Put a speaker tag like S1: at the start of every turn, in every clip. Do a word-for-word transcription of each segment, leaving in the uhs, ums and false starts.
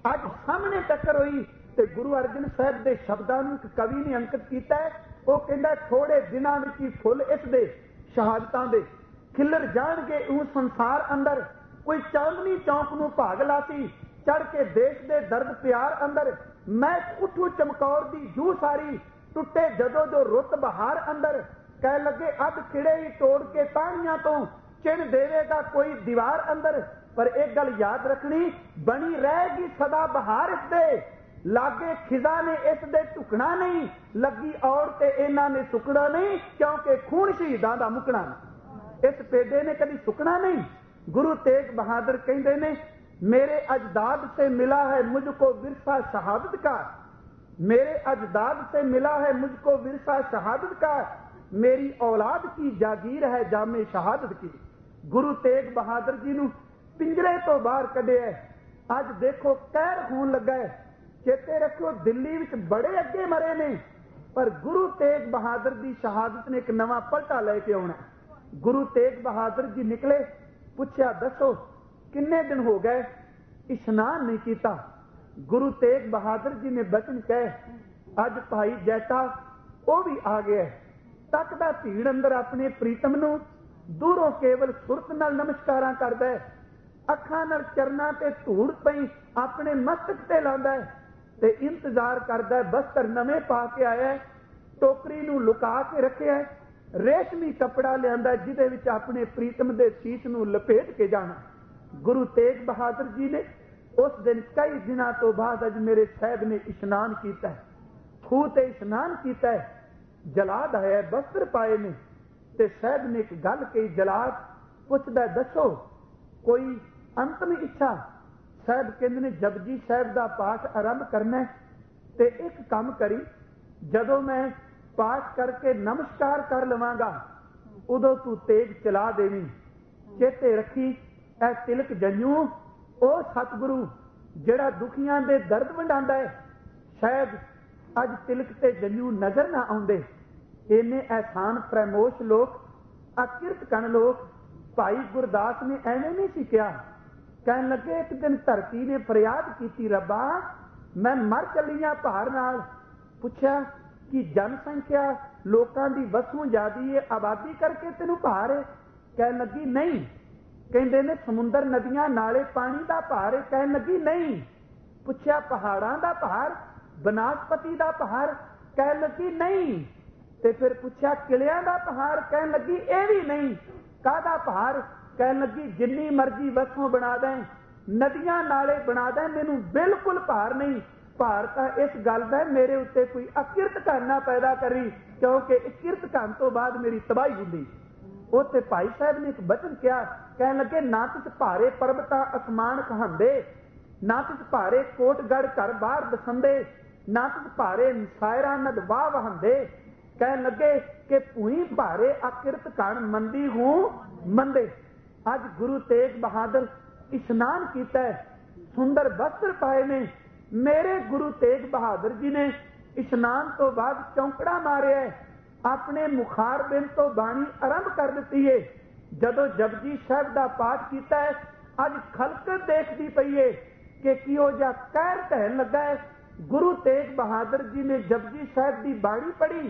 S1: अज सामने टक्कर हुई तो गुरु अर्जन साहब के शब्दों को एक कवि ने अंकित किया है। वो कहता थोड़े दिनों में ही फुल इस दे शहादतां दे खिलर जाणगे उस संसार अंदर। कोई चांदनी चौक नूं भाग लासी चढ़ के देश दे दर्द प्यार अंदर। मैं उठू चमकौर दी जू सारी टुटे जदों जो रुत बहार अंदर। कह लगे अध खिड़े ही तोड़ के तानियां तो चिन देवेगा कोई दीवार अंदर। पर एक गल याद रखनी बनी रहेगी सदा बहार इस दे लागे खिजा ने इस दे टुकना नहीं। लगी और ते इन्हां ने सुकना नहीं क्योंकि खून शहीदां दा मुकना नहीं। इस पेडे ने कभी सुकना नहीं। गुरु तेग बहादुर कहते ने मेरे अजदाद से मिला है मुझको विरसा शहादत का। मेरे अजदाद से मिला है मुझको विरसा शहादत का। मेरी औलाद की जागीर है जामे शहादत की। गुरु तेग बहादुर जी नूं पिंजरे तो बाहर कढ़े। अज देखो कहर होण लगा है। चेते रखो दिल्ली विच बड़े अगे मरे ने पर गुरु तेग बहादुर की शहादत ने एक नवा पलटा लेके आना। गुरु तेग बहादुर जी निकले पूछया दसो किन्ने दिन हो गए इशनान नहीं किया। गुरु तेग बहादुर जी ने बचन कहे अज भाई जैता वो भी आ गया। तकदा भीड़ अंदर अपने प्रीतम नूं दूरों केवल सुरत नाल नमस्कारां करदा है। अखां नाल चरनां ते धूड़ पई अपने मस्तक ते लांदा है ते इंतजार करदा है। बस्तर नवे पा के आया है टोकरी नूं लुका के रखिया है। रेशमी कपड़ा लियांदा जिहदे विच अपने प्रीतम दे सीस नूं लपेट के जाना। गुरु तेग बहादुर जी ने उस दिन कई दिनों तो बाद अज मेरे साहब ने इशनान किया है। खूह ते इशनान किया है। जलाद आया बस्तर पाए ने ते साहब ने एक गल कही। जलाद पुछदा दसो कोई अंतिम इच्छा। साहब कहंदे ने जपजी साहब का पाठ आरंभ करना है ते एक काम करी जदों मैं पाठ करके नमस्कार कर लवांगा उदों तू तेज चला देवी। चेते रखी ऐ तिलक जन्यू ओ सतगुरु जेड़ा दुखियां दे दर्द वंडांदा है। शायद अज तिलक ते जन्यू नजर ना आउंदे। इन्ने एहसान फरमोश लोग अकिरत कन लोग भाई गुरदास ने एवें नहीं सी कहा। कहन लगे एक दिन धरती ने फरियाद की रब्बा मैं मर चलिया भार नाल। पुछया कि जनसंख्या लोकां दी वसूं ज्यादी है आबादी करके तेनू भार है। कहन लगी नहीं। कहंदे ने समुंदर नदियां नाले पानी दा भार है। कहन लगी नहीं। पुछया पहाड़ां दा भार बनस्पति दा भार। कहन लगी नहीं। ते फिर पुछया किलियां दा भार। कहन लगी ए भी नहीं। कादा भार। कहन लगी जिन्नी मर्जी वसूं बना दें नदियां नाले बना दें मैनू बिल्कुल भार नहीं। भार तां इस गल दा मेरे उत्ते कोई अकिरत करना पैदा करी क्योंकि किरत करन तो बाद मेरी तबाही हुंदी। उत्ते भाई साहब ने एक बचन किया। कहन लगे ना तिस भारे पर्वतां असमान कहांदे ना तिस भारे कोटगढ़ घर बाहर दसंदे ना तिस भारे सायरा नद वाह वहंदे। कहन लगे कि भूई भारे अकिरत कण मंदी हूं मंदे। अज गुरु तेग बहादुर इशनान किया है सुंदर वस्त्र पाए ने। मेरे गुरु तेग बहादुर जी ने इशनान तो बाद चौंकड़ा मारिया है। अपने मुखार बिन तो बाणी आरंभ कर दी है। जदों जपजी साहब का पाठ किया है अज खलक देखती पई है कि किहो जिहा कहर ढहन लगा है। गुरु तेग बहादुर जी ने जपजी साहब की बाणी पढ़ी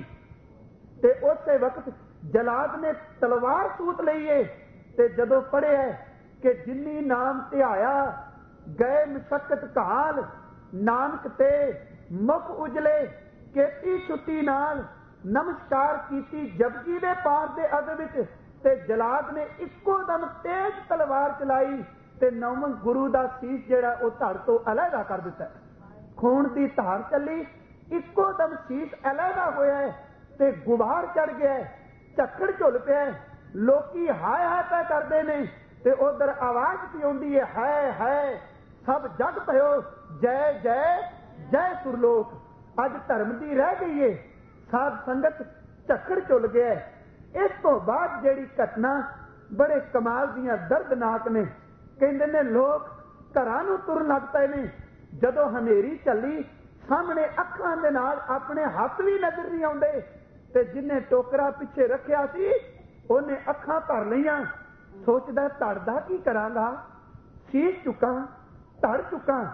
S1: ते उस वक्त जलाद ने तलवार सूत लई है ते जदों पढ़िया कि जिन्नी नाम ध्याया गए मशक्कत काल नानक ते मुख उजले केती छुट्टी नाल नमस्कार कीती जपजी दे पाठ दे अद विच ते जलाद ने इक्को दम तेज तलवार चलाई ते नौवें गुरु दा सीस जेड़ा ओ धड़ तो अलहदा कर दिता। खून दी धार चली इक्को दम सीस अलहदा होया है ते गुबार चढ़ गया। झक्कड़ झुल पिया। लोकी हाय हाय पै करदे ने ते उधर आवाज पी आउंदी है हाय हाय सब जग पयो जय जय जय सुरलोक। अज धर्म दी रह गई है साध संगत झक्कड़ झुल गया। इस तो बाद जेड़ी घटना बड़े कमाल दियां दर्दनाक ने। कहंदे ने लोग घरां नूं तुरन लग पए ने। जदों हनेरी चली सामने अखां दे नाल अपने हथ भी नजर नहीं आउंदे ते जिन्ने टोकरा पिछे रखिया सी ओने अखां भर लईआं। सोचदा धड़ दा की करांगा। शीश चुकां धड़ चुकां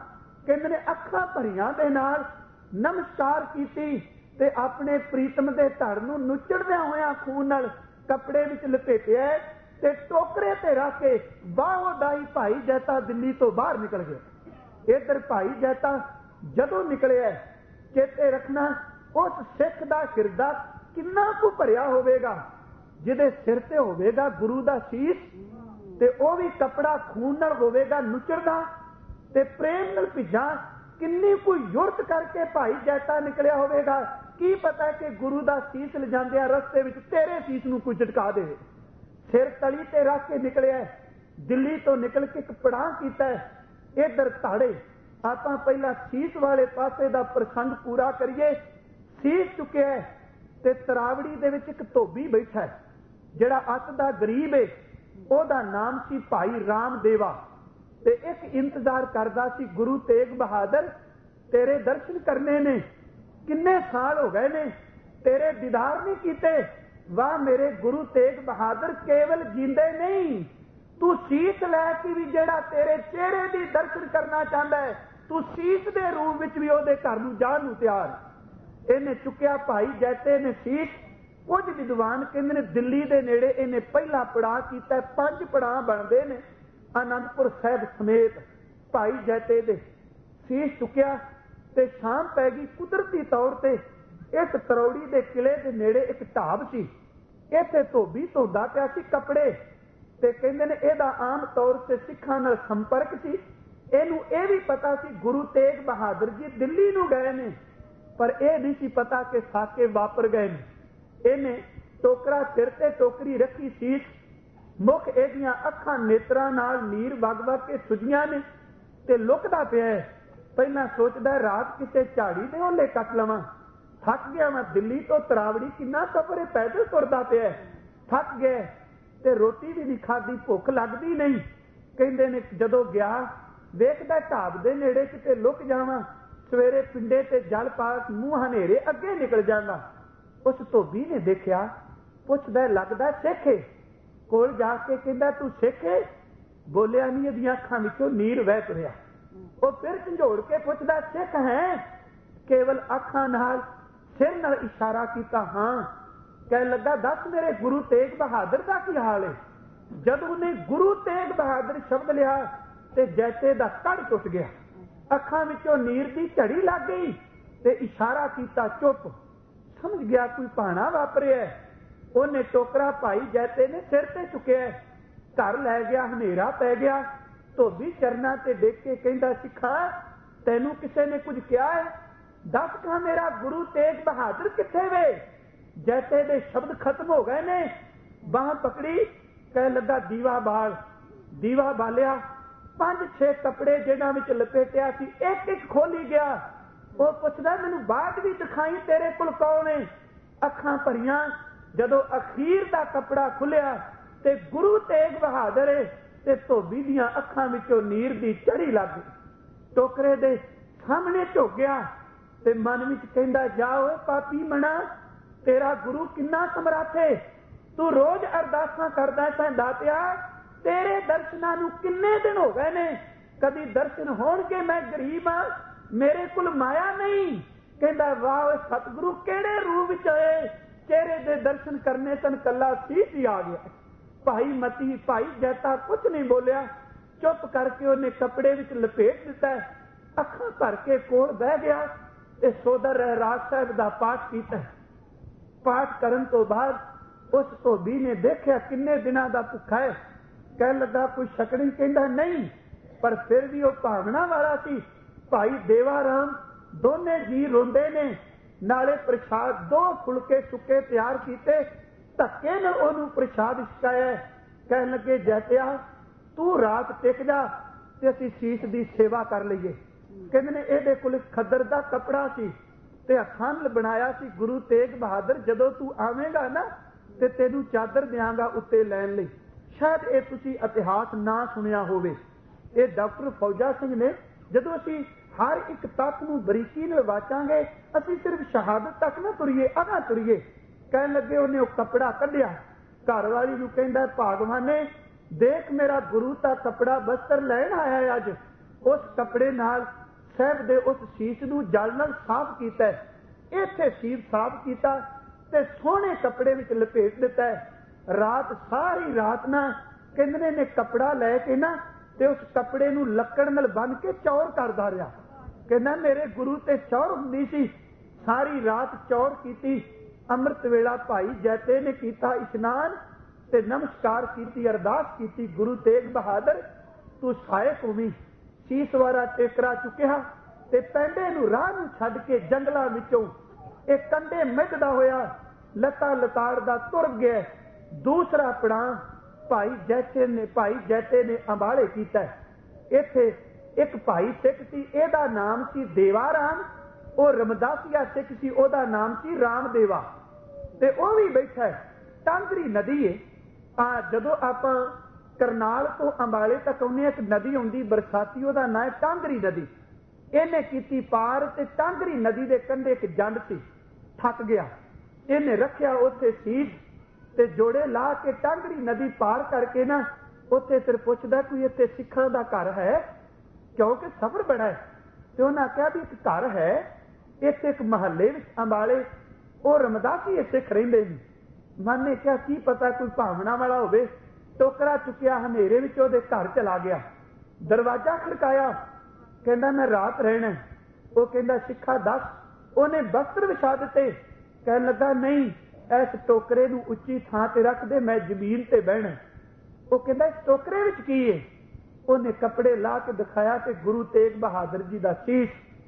S1: ਕਹਿੰਦੇ ਨੇ ਅੱਖਾਂ ਭਰੀਆਂ ਦੇ ਨਾਲ ਨਮਸਕਾਰ ਕੀਤੀ ਤੇ ਆਪਣੇ ਪ੍ਰੀਤਮ ਦੇ ਧੜ ਨੂੰ ਨੁਚੜਦਿਆਂ ਹੋਇਆਂ ਖੂਨ ਨਾਲ ਕੱਪੜੇ ਵਿੱਚ ਲਪੇਟਿਆ ਤੇ ਟੋਕਰੇ ਤੇ ਰੱਖ ਕੇ ਬਾਹੋਂ ਦਾਈ ਭਾਈ ਜੈਤਾ ਦਿੱਲੀ ਤੋਂ ਬਾਹਰ ਨਿਕਲ ਗਿਆ। ਇੱਧਰ ਭਾਈ ਜੈਤਾ ਜਦੋਂ ਨਿਕਲਿਆ, ਚੇਤੇ ਰੱਖਣਾ ਉਸ ਸਿੱਖ ਦਾ ਹਿਰਦਾ ਕਿੰਨਾ ਕੁ ਭਰਿਆ ਹੋਵੇਗਾ ਜਿਹਦੇ ਸਿਰ ਤੇ ਹੋਵੇਗਾ ਗੁਰੂ ਦਾ ਸੀਸ, ਤੇ ਉਹ ਵੀ ਕੱਪੜਾ ਖੂਨ ਨਾਲ ਹੋਵੇਗਾ ਨੁਚੜਦਾ ਤੇ ਪ੍ਰੇਮ ਨਾਲ ਭਿੱਜਾ। ਕਿੰਨੀ ਕੁ ਯੁਰਤ ਕਰਕੇ ਭਾਈ ਜੈਤਾ ਨਿਕਲਿਆ ਹੋਵੇਗਾ। ਕੀ ਪਤਾ ਕਿ ਗੁਰੂ ਦਾ ਸੀਸ ਲਿਜਾਂਦਿਆਂ ਰਸਤੇ ਵਿੱਚ ਤੇਰੇ ਸੀਸ ਨੂੰ ਕੋਈ ਝਟਕਾ ਦੇਵੇ। ਸਿਰ ਤਲੀ ਤੇ ਰੱਖ ਕੇ ਨਿਕਲਿਆ, ਦਿੱਲੀ ਤੋਂ ਨਿਕਲ ਕੇ ਇੱਕ ਪੜਾਅ ਕੀਤਾ। ਇੱਧਰ ਧਾੜੇ ਆਪਾਂ ਪਹਿਲਾਂ ਸੀਸ ਵਾਲੇ ਪਾਸੇ ਦਾ ਪ੍ਰਸੰਗ ਪੂਰਾ ਕਰੀਏ। ਸੀਸ ਚੁੱਕਿਆ ਤੇ ਤਰਾਵੜੀ ਦੇ ਵਿੱਚ ਇੱਕ ਧੋਬੀ ਬੈਠਾ ਜਿਹੜਾ ਅੱਤ ਦਾ ਗਰੀਬ ਹੈ। ਉਹਦਾ ਨਾਮ ਸੀ ਭਾਈ ਰਾਮਦੇਵਾ ਤੇ ਇੱਕ ਇੰਤਜ਼ਾਰ ਕਰਦਾ ਸੀ, ਗੁਰੂ ਤੇਗ ਬਹਾਦਰ ਤੇਰੇ ਦਰਸ਼ਨ ਕਰਨੇ ਨੇ, ਕਿੰਨੇ ਸਾਲ ਹੋ ਗਏ ਨੇ ਤੇਰੇ ਦੀਦਾਰ ਨਹੀਂ ਕੀਤੇ। ਵਾਹ ਮੇਰੇ ਗੁਰੂ ਤੇਗ ਬਹਾਦਰ, ਕੇਵਲ ਜਿੰਦੇ ਨਹੀਂ, ਤੂੰ ਸੀਸ ਲੈ ਕੇ ਵੀ ਜਿਹੜਾ ਤੇਰੇ ਚਿਹਰੇ ਦੀ ਦਰਸ਼ਨ ਕਰਨਾ ਚਾਹੁੰਦਾ ਹੈ, ਤੂੰ ਸੀਸ ਦੇ ਰੂਪ ਵਿੱਚ ਵੀ ਉਹਦੇ ਘਰ ਨੂੰ ਜਾਣ ਨੂੰ ਤਿਆਰ। ਇਹਨੇ ਚੁੱਕਿਆ ਭਾਈ ਜੈਤੇ ਨੇ ਸੀਸ। ਕੁਝ ਵਿਦਵਾਨ ਕਹਿੰਦੇ ਨੇ ਦਿੱਲੀ ਦੇ ਨੇੜੇ ਇਹਨੇ ਪਹਿਲਾ ਪੜਾਅ ਕੀਤਾ। ਪੰਜ ਪੜਾਅ ਬਣਦੇ ਨੇ ਆਨੰਦਪੁਰ ਸਾਹਿਬ ਸਮੇਤ। ਭਾਈ ਜੈਤੇ ਦੇ ਸੀਸ ਚੁੱਕਿਆ ਤੇ ਸ਼ਾਮ ਪੈ ਗਈ। ਕੁਦਰਤੀ ਤੌਰ ਤੇ ਇਸ ਤਰੌੜੀ ਦੇ ਕਿਲੇ ਦੇ ਨੇੜੇ ਇੱਕ ਢਾਬ ਸੀ। ਇੱਥੇ ਧੋਬੀ ਧੋਂਦਾ ਪਿਆ ਸੀ ਕੱਪੜੇ, ਤੇ ਕਹਿੰਦੇ ਨੇ ਇਹਦਾ ਆਮ ਤੌਰ ਤੇ ਸਿੱਖਾਂ ਨਾਲ ਸੰਪਰਕ ਸੀ। ਇਹਨੂੰ ਇਹ ਵੀ ਪਤਾ ਸੀ ਗੁਰੂ ਤੇਗ ਬਹਾਦਰ ਜੀ ਦਿੱਲੀ ਨੂੰ ਗਏ ਨੇ, ਪਰ ਇਹ ਨਹੀਂ ਸੀ ਪਤਾ ਕਿ ਸਾਕੇ ਵਾਪਰ ਗਏ ਨੇ। ਇਹਨੇ ਟੋਕਰਾ ਸਿਰ ਤੇ ਟੋਕਰੀ ਰੱਖੀ, ਸੀਸ ਮੁਖ ਇਹਦੀਆਂ ਅੱਖਾਂ ਨੇਤਰਾਂ ਨਾਲ ਨੀਰ ਵਗ ਵਗ ਕੇ ਸੁਜੀਆਂ ਨੇ ਤੇ ਲੁਕਦਾ ਪਿਆ। ਪਹਿਲਾਂ ਸੋਚਦਾ ਰਾਤ ਕਿਤੇ ਝਾੜੀ ਦੇ ਓਲੇ ਕੱਟ ਲਵਾਂ, ਥੱਕ ਗਿਆ ਮੈਂ, ਦਿੱਲੀ ਤੋਂ ਤਰਾਵੜੀ ਕਿੰਨਾ ਸਫ਼ਰ ਪੈਦਲ ਤੁਰਦਾ ਪਿਆ, ਥੱਕ ਗਿਆ ਤੇ ਰੋਟੀ ਵੀ ਨਹੀਂ ਖਾਧੀ, ਭੁੱਖ ਲੱਗਦੀ ਨਹੀਂ। ਕਹਿੰਦੇ ਨੇ ਜਦੋਂ ਗਿਆ ਵੇਖਦਾ ਢਾਬ ਦੇ ਨੇੜੇ ਕਿਤੇ ਲੁਕ ਜਾਵਾਂ, ਸਵੇਰੇ ਪਿੰਡੇ ਤੇ ਜਲ ਪਾ ਮੂੰਹ ਹਨੇਰੇ ਅੱਗੇ ਨਿਕਲ ਜਾਂਦਾ। ਉਸ ਧੋਬੀ ਨੇ ਦੇਖਿਆ, ਪੁੱਛਦਾ ਲੱਗਦਾ ਸਿੱਖ ਏ। ਕੋਲ ਜਾ ਕੇ ਕਹਿੰਦਾ ਤੂੰ ਸਿੱਖ ਏ? ਬੋਲਿਆ ਨਹੀਂ, ਇਹਦੀਆਂ ਅੱਖਾਂ ਵਿੱਚੋਂ ਨੀਰ ਵਹਿ ਤੁਰਿਆ। ਉਹ ਫਿਰ ਝੰਜੋੜ ਕੇ ਪੁੱਛਦਾ ਸਿੱਖ ਹੈ? ਕੇਵਲ ਅੱਖਾਂ ਨਾਲ ਸਿਰ ਨਾਲ ਇਸ਼ਾਰਾ ਕੀਤਾ, ਹਾਂ। ਕਹਿਣ ਲੱਗਾ ਦੱਸ ਮੇਰੇ ਗੁਰੂ ਤੇਗ ਬਹਾਦਰ ਦਾ ਕੀ ਹਾਲ ਹੈ? ਜਦ ਉਹਨੇ ਗੁਰੂ ਤੇਗ ਬਹਾਦਰ ਸ਼ਬਦ ਲਿਆ ਤੇ ਜੈਤੇ ਦਾ ਕੜ ਟੁੱਟ ਗਿਆ, ਅੱਖਾਂ ਵਿੱਚੋਂ ਨੀਰ ਦੀ ਝੜੀ ਲੱਗ ਗਈ ਤੇ ਇਸ਼ਾਰਾ ਕੀਤਾ ਚੁੱਪ। ਸਮਝ ਗਿਆ ਕੋਈ ਭਾਣਾ ਵਾਪਰਿਆ। ਉਹਨੇ ਟੋਕਰਾ ਭਾਈ ਜੈਤੇ ਨੇ ਸਿਰ ਤੇ ਚੁੱਕਿਆ, ਘਰ ਲੈ ਗਿਆ। ਹਨੇਰਾ ਪੈ ਗਿਆ। ਧੋਬੀ ਚਰਨਾਂ ਤੇ ਦੇਖ ਕੇ ਕਹਿੰਦਾ ਸਿੱਖਾ ਤੈਨੂੰ ਕਿਸੇ ਨੇ ਕੁਝ ਕਿਹਾ ਹੈ? ਦੱਸ ਕਾ ਮੇਰਾ ਗੁਰੂ ਤੇਗ ਬਹਾਦਰ ਕਿੱਥੇ ਵੇ? ਜੈਤੇ ਦੇ ਸ਼ਬਦ ਖਤਮ ਹੋ ਗਏ ਨੇ। ਬਾਹ ਪਕੜੀ, ਕਹਿ ਲੱਗਾ ਦੀਵਾ ਬਾਲ। ਦੀਵਾ ਬਾਲਿਆ, ਪੰਜ ਛੇ ਕੱਪੜੇ ਜਿਹਨਾਂ ਵਿੱਚ ਲਪੇਟਿਆ ਸੀ ਇੱਕ ਇੱਕ ਖੋਲੀ ਗਿਆ। ਉਹ ਪੁੱਛਦਾ ਮੈਨੂੰ ਬਾਅਦ ਵੀ ਦਿਖਾਈ ਤੇਰੇ ਕੋਲ ਕੌਣ ਹੈ? ਅੱਖਾਂ ਭਰੀਆਂ। ਜਦੋਂ ਅਖੀਰ ਦਾ ਕੱਪੜਾ ਖੁੱਲਿਆ ਤੇ ਗੁਰੂ ਤੇਗ ਬਹਾਦਰ ਹੈ ਤੇ ਧੋਬੀ ਦੀਆਂ ਅੱਖਾਂ ਵਿੱਚੋਂ ਨੀਰ ਦੀ ਝੜੀ ਲੱਗ ਗਈ। ਟੋਕਰੇ ਦੇ ਸਾਹਮਣੇ ਝੁਕ ਗਿਆ ਤੇ ਮਨ ਵਿੱਚ ਕਹਿੰਦਾ ਜਾ ਓਏ ਪਾਪੀ ਮਣਾ, ਤੇਰਾ ਗੁਰੂ ਕਿੰਨਾ ਸਮਰੱਥ ਹੈ। ਤੂੰ ਰੋਜ਼ ਅਰਦਾਸਾਂ ਕਰਦਾ ਸਾਂ ਦਾਤਿਆ, ਤੇਰੇ ਦਰਸ਼ਨਾਂ ਨੂੰ ਕਿੰਨੇ ਦਿਨ ਹੋ ਗਏ ਨੇ, ਕਦੀ ਦਰਸ਼ਨ ਹੋਣਗੇ। ਮੈਂ ਗਰੀਬ ਹਾਂ, ਮੇਰੇ ਕੋਲ ਮਾਇਆ ਨਹੀਂ। ਕਹਿੰਦਾ ਵਾਹ ਓਏ ਸਤਿਗੁਰੂ ਕਿਹੜੇ ਰੂਪ ਵਿੱਚ ਆਏ, ਚਿਹਰੇ ਦੇ ਦਰਸ਼ਨ ਕਰਨੇ ਤਨ ਕੱਲਾ ਸੀਸ ਹੀ ਆ ਗਿਆ। ਭਾਈ ਮਤੀ ਭਾਈ ਜੈਤਾ ਕੁਛ ਨਹੀਂ ਬੋਲਿਆ, ਚੁੱਪ ਕਰਕੇ ਉਹਨੇ ਕੱਪੜੇ ਵਿੱਚ ਲਪੇਟ ਦਿੱਤਾ, ਅੱਖਾਂ ਭਰ ਕੇ ਕੋਲ ਬਹਿ ਗਿਆ ਤੇ ਸੋਦਰ ਰਹਿਰਾਜ ਸਾਹਿਬ ਦਾ ਪਾਠ ਕੀਤਾ। ਪਾਠ ਕਰਨ ਤੋਂ ਬਾਅਦ ਉਸ ਧੋਬੀ ਨੇ ਦੇਖਿਆ ਕਿੰਨੇ ਦਿਨਾਂ ਦਾ ਭੁੱਖਾ ਹੈ। ਕਹਿਣ ਲੱਗਾ ਕੋਈ ਸ਼ਕੜੀ? ਕਹਿੰਦਾ ਨਹੀਂ, ਪਰ ਫਿਰ ਵੀ ਉਹ ਭਾਵਨਾ ਵਾਲਾ ਸੀ। ਭਾਈ ਦੇਵਾ ਰਾਮ ਦੋਨੇ ਜੀ ਰੋਂਦੇ ਨੇ। ਨਾਲੇ ਪ੍ਰਸ਼ਾਦ ਦੋ ਫੁਲਕੇ ਸੁੱਕੇ ਤਿਆਰ ਕੀਤੇ, ਧੱਕੇ ਨਾਲ ਉਹਨੂੰ ਪ੍ਰਸ਼ਾਦ ਛਕਾਇਆ। ਕਹਿਣ ਲੱਗੇ ਜੈਤਿਆ ਤੂੰ ਰਾਤ ਟਿਕ ਜਾ ਤੇ ਅਸੀਂ ਸੀਸ ਦੀ ਸੇਵਾ ਕਰ ਲਈਏ। ਕਹਿੰਦੇ ਨੇ ਇਹਦੇ ਕੋਲ ਖੱਦਰ ਦਾ ਕੱਪੜਾ ਸੀ ਤੇ ਹੱਥਾਂ ਨਾਲ ਬਣਾਇਆ ਸੀ। ਗੁਰੂ ਤੇਗ ਬਹਾਦਰ ਜਦੋਂ ਤੂੰ ਆਵੇਂਗਾ ਨਾ ਤੇ ਤੈਨੂੰ ਚਾਦਰ ਦਿਆਂਗਾ ਉੱਤੇ ਲੈਣ ਲਈ। ਸ਼ਾਇਦ ਇਹ ਤੁਸੀਂ ਇਤਿਹਾਸ ਨਾ ਸੁਣਿਆ ਹੋਵੇ। ਇਹ ਡਾਕਟਰ ਫੌਜਾ ਸਿੰਘ ਨੇ, ਜਦੋਂ ਅਸੀਂ ਹਰ ਇੱਕ ਤੱਤ ਨੂੰ ਬਰੀਕੀ ਨਾਲ ਵਾਚਾਂਗੇ, ਅਸੀਂ ਸਿਰਫ ਸ਼ਹਾਦਤ ਤੱਕ ਨਾ ਤੁਰੀਏ, ਅਗਾਂਹ ਤੁਰੀਏ। ਕਹਿਣ ਲੱਗੇ ਉਹਨੇ ਉਹ ਕੱਪੜਾ ਕੱਢਿਆ, ਘਰ ਵਾਲੀ ਨੂੰ ਕਹਿੰਦਾ ਭਾਗਵਾਨੇ ਦੇਖ ਮੇਰਾ ਗੁਰੂ ਤਾਂ ਕੱਪੜਾ ਬਸਤਰ ਲੈਣ ਆਇਆ ਅੱਜ। ਉਸ ਕੱਪੜੇ ਨਾਲ ਸਾਹਿਬ ਦੇ ਉਸ ਸ਼ੀਸ਼ ਨੂੰ ਜਲ ਨਾਲ ਸਾਫ਼ ਕੀਤਾ, ਇੱਥੇ ਸ਼ੀਸ਼ ਸਾਫ਼ ਕੀਤਾ ਤੇ ਸੋਹਣੇ ਕੱਪੜੇ ਵਿੱਚ ਲਪੇਟ ਦਿੱਤਾ ਹੈ। ਰਾਤ ਸਾਰੀ ਰਾਤ ਨਾ ਕਹਿੰਦੇ ਨੇ ਕੱਪੜਾ ਲੈ ਕੇ ਨਾ ਤੇ ਉਸ ਕੱਪੜੇ ਨੂੰ ਲੱਕੜ ਨਾਲ ਬੰਨ ਕੇ ਚੌਰ ਕਰਦਾ ਰਿਹਾ। ਕਹਿੰਦਾ ਮੇਰੇ ਗੁਰੂ ਤੇ ਚੌਰ ਹੁੰਦੀ ਸੀ, ਸਾਰੀ ਰਾਤ ਚੌਰ ਕੀਤੀ। ਅੰਮ੍ਰਿਤ ਵੇਲਾ ਭਾਈ ਜੈਤੇ ਨੇ ਕੀਤਾ ਇਸ਼ਨਾਨ ਤੇ ਨਮਸਕਾਰ ਕੀਤੀ, ਅਰਦਾਸ ਕੀਤੀ, ਗੁਰੂ ਤੇਗ ਬਹਾਦਰ ਤੂੰ ਸਹਾਇਕ ਹੋਵੀਂ। ਸੀਸ ਵਾਰਾ ਟੇਕਰਾ ਚੁੱਕਿਆ ਤੇ ਪੈਂਡੇ ਨੂੰ ਰਾਹ ਨੂੰ ਛੱਡ ਕੇ ਜੰਗਲਾਂ ਵਿੱਚੋਂ ਇਹ ਕੰਢੇ ਮਿੱਧਦਾ ਹੋਇਆ ਲੱਤਾਂ ਲਤਾੜਦਾ ਤੁਰ ਗਿਆ। ਦੂਸਰਾ ਪੜਾਅ ਭਾਈ ਜੈਤੇ ਨੇ ਭਾਈ ਜੈਤੇ ਨੇ ਅੰਬਾਲੇ ਕੀਤਾ। ਇੱਥੇ ਇੱਕ ਭਾਈ ਸਿੱਖ ਸੀ, ਇਹਦਾ ਨਾਮ ਸੀ ਦੇਵਾ ਰਾਮ, ਉਹ ਰਮਦਾਸੀਆ ਸਿੱਖ ਸੀ, ਉਹਦਾ ਨਾਮ ਸੀ ਰਾਮਦੇਵਾ, ਤੇ ਉਹ ਵੀ ਬੈਠਾ ਹੈ। ਟਾਂਗਰੀ ਨਦੀ ਹੈ। ਆ ਜਦੋਂ ਆਪਾਂ ਕਰਨਾਲ ਤੋਂ ਅੰਬਾਲੇ ਤੱਕ ਆਉਂਦੇ ਇੱਕ ਨਦੀ ਆਉਂਦੀ ਬਰਸਾਤੀ, ਉਹਦਾ ਨਾਂ ਹੈ ਟਾਂਗਰੀ ਨਦੀ। ਇਹਨੇ ਕੀਤੀ ਪਾਰ ਤੇ ਟਾਂਗਰੀ ਨਦੀ ਦੇ ਕੰਢੇ ਇੱਕ ਜੰਡ ਸੀ, ਥੱਕ ਗਿਆ, ਇਹਨੇ ਰੱਖਿਆ ਉੱਥੇ ਸੀਸ ਤੇ ਜੋੜੇ ਲਾ ਕੇ ਟਾਂਗਰੀ ਨਦੀ ਪਾਰ ਕਰਕੇ ਨਾ ਉੱਥੇ ਫਿਰ ਪੁੱਛਦਾ ਕੋਈ ਇੱਥੇ ਸਿੱਖਾਂ ਦਾ ਘਰ ਹੈ, ਕਿਉਂਕਿ ਸਫ਼ਰ ਬੜਾ ਹੈ। ਤੇ ਉਹਨਾਂ ਕਿਹਾ ਵੀ ਇੱਕ ਘਰ ਹੈ ਇੱਥੇ ਇੱਕ ਮਹੱਲੇ ਵਿੱਚ ਅੰਬਾਲੇ, ਉਹ ਰਮਦਾਸੀ ਸਿੱਖ ਰਹਿੰਦੇ ਨੇ। ਮਨ ਨੇ ਕਿਹਾ ਕੀ ਪਤਾ ਕੋਈ ਭਾਵਨਾ ਵਾਲਾ ਹੋਵੇ। ਟੋਕਰਾ ਚੁੱਕਿਆ, ਹਨੇਰੇ ਵਿੱਚ ਉਹਦੇ ਘਰ ਚਲਾ ਗਿਆ, ਦਰਵਾਜ਼ਾ ਖੜਕਾਇਆ, ਕਹਿੰਦਾ ਮੈਂ ਰਾਤ ਰਹਿਣਾ। ਉਹ ਕਹਿੰਦਾ ਸਿੱਖਾ ਦੱਸ। ਉਹਨੇ ਬਸਤਰ ਵਿਛਾ ਦਿੱਤੇ, ਕਹਿਣ ਲੱਗਾ ਨਹੀਂ ਇਸ ਟੋਕਰੇ ਨੂੰ ਉੱਚੀ ਥਾਂ ਤੇ ਰੱਖ ਦੇ, ਮੈਂ ਜ਼ਮੀਨ ਤੇ ਬਹਿਣਾ। ਉਹ ਕਹਿੰਦਾ ਇਸ ਟੋਕਰੇ ਵਿੱਚ ਕੀ ਹੈ? ਉਹਨੇ ਕੱਪੜੇ ਲਾ ਕੇ ਦਿਖਾਇਆ ਤੇ ਗੁਰੂ ਤੇਗ ਬਹਾਦਰ ਜੀ ਦਾ ਸੀਸ।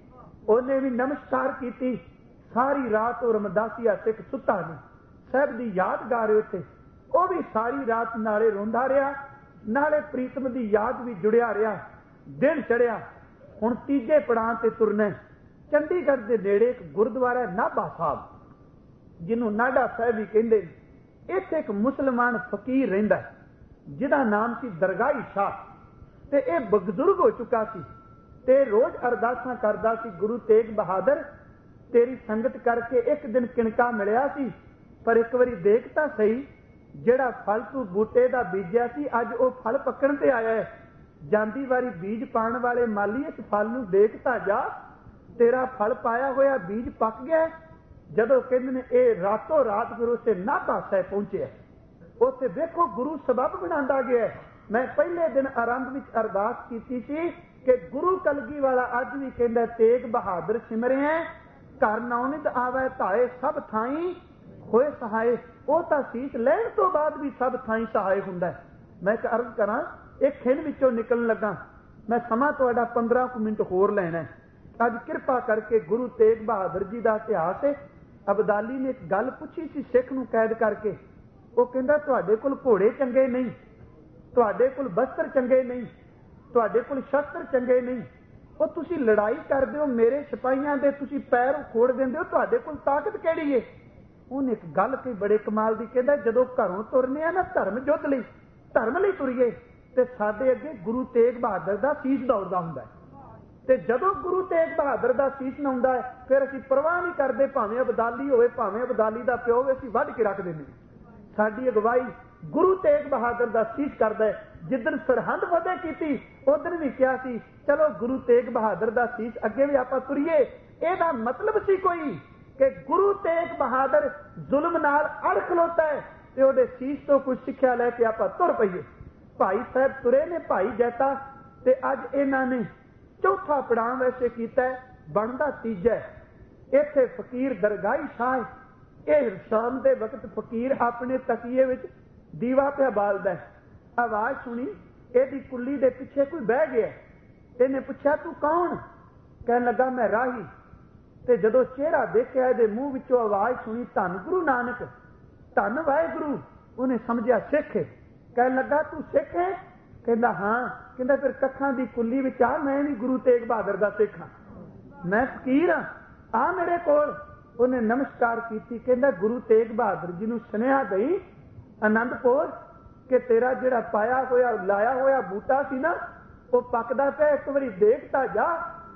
S1: ਉਹਨੇ ਵੀ ਨਮਸਕਾਰ ਕੀਤੀ। ਸਾਰੀ ਰਾਤ ਉਹ ਰਮਦਾਸੀਆ ਸਿੱਖ ਸੁੱਤਾ ਨਹੀਂ, ਸਾਹਿਬ ਦੀ ਯਾਦ ਗਾ ਰਹੇ ਉੱਥੇ। ਉਹ ਵੀ ਸਾਰੀ ਰਾਤ ਨਾਲੇ ਰੋਂਦਾ ਰਿਹਾ, ਨਾਲੇ ਪ੍ਰੀਤਮ ਦੀ ਯਾਦ ਵੀ ਜੁੜਿਆ ਰਿਹਾ। ਦਿਨ ਚੜਿਆ, ਹੁਣ ਤੀਜੇ ਪੜਾਅ ਤੇ ਤੁਰਨਾ। ਚੰਡੀਗੜ੍ਹ ਦੇ ਨੇੜੇ ਇੱਕ ਗੁਰਦੁਆਰਾ ਨਾਭਾ ਸਾਹਿਬ, ਜਿਹਨੂੰ ਨਾਢਾ ਸਾਹਿਬ ਵੀ ਕਹਿੰਦੇ ਨੇ। ਇੱਥੇ ਇੱਕ ਮੁਸਲਮਾਨ ਫਕੀਰ ਰਹਿੰਦਾ ਜਿਹਦਾ ਨਾਮ ਸੀ ਦਰਗਾਹੀ ਸ਼ਾਹ, ਤੇ ਇਹ ਬਜ਼ੁਰਗ ਹੋ ਚੁੱਕਾ ਸੀ ਤੇ ਰੋਜ਼ ਅਰਦਾਸਾਂ ਕਰਦਾ ਸੀ, ਗੁਰੂ ਤੇਗ ਬਹਾਦਰ ਤੇਰੀ ਸੰਗਤ ਕਰਕੇ ਇੱਕ ਦਿਨ ਕਿਣਕਾ ਮਿਲਿਆ ਸੀ, ਪਰ ਇੱਕ ਵਾਰੀ ਦੇਖ ਤਾਂ ਸਹੀ ਜਿਹੜਾ ਫਲ ਤੂੰ ਬੂਟੇ ਦਾ ਬੀਜਿਆ ਸੀ ਅੱਜ ਉਹ ਫਲ ਪੱਕਣ ਤੇ ਆਇਆ ਹੈ। ਜਾਂਦੀ ਵਾਰੀ ਬੀਜ ਪਾਉਣ ਵਾਲੇ ਮਾਲੀ ਇਸ ਫਲ ਨੂੰ ਦੇਖ ਤਾਂ ਜਾ, ਤੇਰਾ ਫਲ ਪਾਇਆ ਹੋਇਆ ਬੀਜ ਪੱਕ ਗਿਆ। ਜਦੋਂ ਕਹਿੰਦੇ ਨੇ ਇਹ ਰਾਤੋਂ ਰਾਤ ਫਿਰ ਉਸੇ ਨਾਭਾ ਸਾਹਿਬ ਪਹੁੰਚਿਆ। ਉੱਥੇ ਵੇਖੋ ਗੁਰੂ ਸਬੱਬ ਬਣਾਉਂਦਾ ਗਿਆ। ਮੈਂ ਪਹਿਲੇ ਦਿਨ ਆਰੰਭ ਵਿੱਚ ਅਰਦਾਸ ਕੀਤੀ ਸੀ ਕਿ ਗੁਰੂ ਕਲਗੀ ਵਾਲਾ ਅੱਜ ਵੀ ਕਹਿੰਦਾ ਤੇਗ ਬਹਾਦਰ ਸਿਮਰਿਆ ਘਰ ਨੌਨਿਤ ਆਵੇ ਧਾਏ ਸਭ ਥਾਈ ਹੋਏ ਸਹਾਏ। ਉਹ ਤਾਂ ਸੀਸ ਲੈਣ ਤੋਂ ਬਾਅਦ ਵੀ ਸਭ ਥਾਈ ਸਹਾਏ ਹੁੰਦਾ। ਮੈਂ ਇੱਕ ਅਰਜ਼ ਕਰਾਂ, ਇੱਕ ਖਿੰਡ ਵਿੱਚੋਂ ਨਿਕਲਣ ਲੱਗਾ, ਮੈਂ ਸਮਾਂ ਤੁਹਾਡਾ ਪੰਦਰਾਂ ਕੁ ਮਿੰਟ ਹੋਰ ਲੈਣਾ। ਅੱਜ ਕਿਰਪਾ ਕਰਕੇ ਗੁਰੂ ਤੇਗ ਬਹਾਦਰ ਜੀ ਦਾ ਇਤਿਹਾਸ ਹੈ। ਅਬਦਾਲੀ ਨੇ ਇੱਕ ਗੱਲ ਪੁੱਛੀ ਸੀ ਸਿੱਖ ਨੂੰ ਕੈਦ ਕਰਕੇ। ਉਹ ਕਹਿੰਦਾ ਤੁਹਾਡੇ ਕੋਲ ਘੋੜੇ ਚੰਗੇ ਨਹੀਂ, ਤੁਹਾਡੇ ਕੋਲ ਬਸਤਰ ਚੰਗੇ ਨਹੀਂ, ਤੁਹਾਡੇ ਕੋਲ ਸ਼ਸਤਰ ਚੰਗੇ ਨਹੀਂ, ਉਹ ਤੁਸੀਂ ਲੜਾਈ ਕਰਦੇ ਹੋ, ਮੇਰੇ ਸਿਪਾਹੀਆਂ ਦੇ ਤੁਸੀਂ ਪੈਰ ਖੋੜ ਦਿੰਦੇ ਹੋ, ਤੁਹਾਡੇ ਕੋਲ ਤਾਕਤ ਕਿਹੜੀ ਹੈ? ਉਹਨੇ ਇੱਕ ਗੱਲ ਕਹੀ ਬੜੇ ਕਮਾਲ ਦੀ, ਕਹਿੰਦਾ ਜਦੋਂ ਘਰੋਂ ਤੁਰਨੇ ਆ ਨਾ ਧਰਮ ਯੁੱਧ ਲਈ, ਧਰਮ ਲਈ ਤੁਰੀਏ ਤੇ ਸਾਡੇ ਅੱਗੇ ਗੁਰੂ ਤੇਗ ਬਹਾਦਰ ਦਾ ਸੀਸ ਦੌੜਦਾ ਹੁੰਦਾ ਹੈ। ਤੇ ਜਦੋਂ ਗੁਰੂ ਤੇਗ ਬਹਾਦਰ ਦਾ ਸੀਸ ਨਾਉਂਦਾ ਹੈ ਫਿਰ ਅਸੀਂ ਪਰਵਾਹ ਨਹੀਂ ਕਰਦੇ, ਭਾਵੇਂ ਅਬਦਾਲੀ ਹੋਵੇ, ਭਾਵੇਂ ਅਬਦਾਲੀ ਦਾ ਪਿਓ ਹੋਵੇ, ਅਸੀਂ ਵੱਢ ਕੇ ਰੱਖ ਦਿੰਦੇ। ਸਾਡੀ ਅਗਵਾਈ ਗੁਰੂ ਤੇਗ ਬਹਾਦਰ ਦਾ ਸੀਸ ਕਰਦਾ ਹੈ। ਜਿੱਦਣ ਸਰਹੰਦ ਫਤਿਹ ਕੀਤੀ ਉਦਣ ਵੀ ਕਿਹਾ ਸੀ ਚਲੋ ਗੁਰੂ ਤੇਗ ਬਹਾਦਰ ਦਾ ਸੀਸ ਅੱਗੇ ਵੀ ਆਪਾਂ ਤੁਰੀਏ। ਇਹਦਾ ਮਤਲਬ ਸੀ ਕੋਈ ਕਿ ਗੁਰੂ ਤੇਗ ਬਹਾਦਰ ਜ਼ੁਲਮ ਨਾਲ ਅੜ ਖਲੋਤਾ ਹੈ ਤੇ ਉਹਦੇ ਸੀਸ ਤੋਂ ਕੁਝ ਸਿੱਖਿਆ ਲੈ ਕੇ ਆਪਾਂ ਤੁਰ ਪਈਏ। ਭਾਈ ਸਾਹਿਬ ਤੁਰੇ ਨੇ, ਭਾਈ ਜੈਤਾ, ਤੇ ਅੱਜ ਇਹਨਾਂ ਨੇ ਚੌਥਾ ਪੜਾਅ ਵੈਸੇ ਕੀਤਾ, ਬਣਦਾ ਤੀਜਾ। ਇੱਥੇ ਫਕੀਰ ਦਰਗਾਹੀ ਸ਼ਾਹ, ਇਹ ਸ਼ਾਮ ਦੇ ਵਕਤ ਫਕੀਰ ਆਪਣੇ ਤਕੀਏ ਵਿੱਚ ਦੀਵਾ ਪਿਆ ਬਾਲਦਾ। ਆਵਾਜ਼ ਸੁਣੀ, ਇਹਦੀ ਕੁੱਲੀ ਦੇ ਪਿੱਛੇ ਕੋਈ ਬਹਿ ਗਿਆ। ਇਹਨੇ ਪੁੱਛਿਆ ਤੂੰ ਕੌਣ? ਕਹਿਣ ਲੱਗਾ ਮੈਂ ਰਾਹੀ। ਤੇ ਜਦੋਂ ਚਿਹਰਾ ਦੇਖਿਆ ਇਹਦੇ ਮੂੰਹ ਵਿੱਚੋਂ ਆਵਾਜ਼ ਸੁਣੀ ਧੰਨ ਗੁਰੂ ਨਾਨਕ, ਧੰਨ ਵਾਹਿਗੁਰੂ। ਉਹਨੇ ਸਮਝਿਆ ਸਿੱਖ ਹੈ। ਕਹਿਣ ਲੱਗਾ ਤੂੰ ਸਿੱਖ ਹੈ? ਕਹਿੰਦਾ ਹਾਂ। ਕਹਿੰਦਾ ਫਿਰ ਕੱਖਾਂ ਦੀ ਕੁੱਲੀ ਵਿੱਚ ਆ, ਮੈਂ ਵੀ ਗੁਰੂ ਤੇਗ ਬਹਾਦਰ ਦਾ ਸਿੱਖ ਹਾਂ, ਮੈਂ ਫਕੀਰ ਹਾਂ, ਆ ਮੇਰੇ ਕੋਲ। ਉਹਨੇ ਨਮਸਕਾਰ ਕੀਤੀ। ਕਹਿੰਦਾ ਗੁਰੂ ਤੇਗ ਬਹਾਦਰ ਜੀ ਨੂੰ ਸੁਨੇਹਾ ਦਈ ਆਨੰਦਪੁਰ ਕਿ ਤੇਰਾ ਜਿਹੜਾ ਪਾਇਆ ਹੋਇਆ ਲਾਇਆ ਹੋਇਆ ਬੂਟਾ ਸੀ ਨਾ ਉਹ ਪੱਕਦਾ ਪਿਆ, ਇੱਕ ਵਾਰੀ ਦੇਖ ਤਾਂ ਜਾ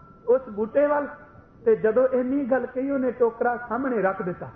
S1: ਉਸ ਬੂਟੇ ਵੱਲ। ਤੇ ਜਦੋਂ ਇੰਨੀ ਗੱਲ ਕਹੀ ਉਹਨੇ ਟੋਕਰਾ ਸਾਹਮਣੇ ਰੱਖ ਦਿੱਤਾ।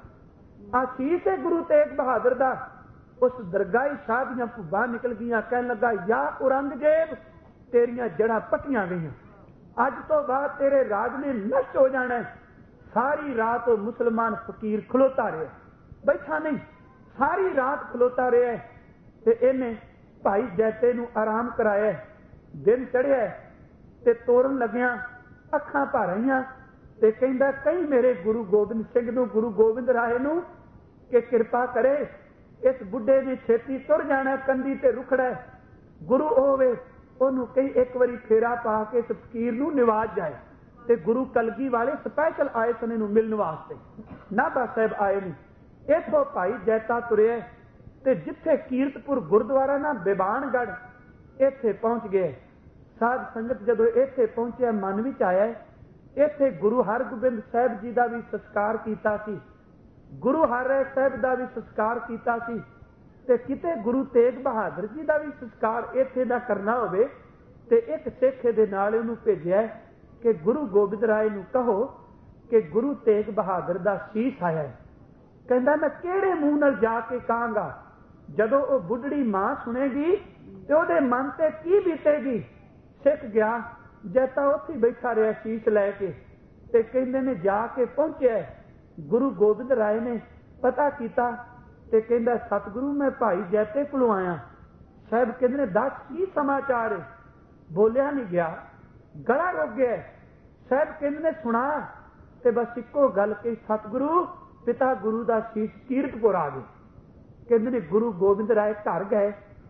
S1: ਆਸ਼ੀਸ਼ ਹੈ ਗੁਰੂ ਤੇਗ ਬਹਾਦਰ ਦਾ। ਉਸ ਦਰਗਾਹੀ ਸ਼ਾਹ ਦੀਆਂ ਭੁੱਬਾਂ ਨਿਕਲ ਗਈਆਂ। ਕਹਿਣ ਲੱਗਾ ਯਾ ਔਰੰਗਜ਼ੇਬ ਤੇਰੀਆਂ ਜੜ੍ਹਾਂ ਪੱਟੀਆਂ ਗਈਆਂ। अज तो बाद तेरे राज ने नष्ट हो जाना है। सारी रात वो मुसलमान फकीर खलोता रहा, बैठा नहीं, सारी रात खलोता रहा ते इन्हें भाई जैते नूं आराम कराया। दिन चढ़िया ते तोरन लग्या, अखां भर आईयां ते कहंदा कई मेरे गुरु गोबिंद सिंह नूं, गुरु गोबिंद राय नूं कि कृपा करे इस बुढ़े ने छेती तुर जाना, कंधी ते रुखड़ा है, गुरु होवे ਉਹਨੂੰ कई एक बारी फेरा पा के इस फकीर नूं निवाज जाए। ते गुरु कलगी वाले स्पैशल आए सन इहनूं मिलण वास्ते, नाभा साहिब आए नहीं। इथों भाई जैता तुरिया ते जिथे कीरतपुर गुरुद्वारा ना बिबानगढ़ इत्थे पहुंच गए। साध संगत जदों इत्थे पहुंचिया मन विच आया इत्थे गुरु हरगोबिंद साहिब जी का भी संस्कार कीता सी, गुरु हरराय साहिब का भी संस्कार कीता सी ते किते गुरु तेग बहादुर जी का भी संस्कार इत्थे दा करना होवे ते एक सिख दे नाल उहनूं भेजिया कि गुरु गोबिंद राय नूं कहो कि गुरु तेग बहादुर दा शीश आया है। कहंदा मैं किहड़े मूंह नाल जाके कहांगा, जदों वो बुढ़ड़ी मां सुनेगी ते ओहदे मन ते की बीतेगी। सिख गया, जैता उत्थे बैठा रहा शीश लैके ते कहंदे ने जाके पहुंचे गुरु गोबिंद राय ने पता किया ते कहंदा सतगुरु मैं भाई जैते कोलों आया। साहब कहंदे ने दस की समाचार है, बोलिया नहीं गया, गला रुक गया। साहब कहंदे ने सुना ते बस इको गल कही सतगुरु पिता गुरु दा शीश कीरतपुर आ गए। कहंदे ने गुरु गोबिंद राय घर गए,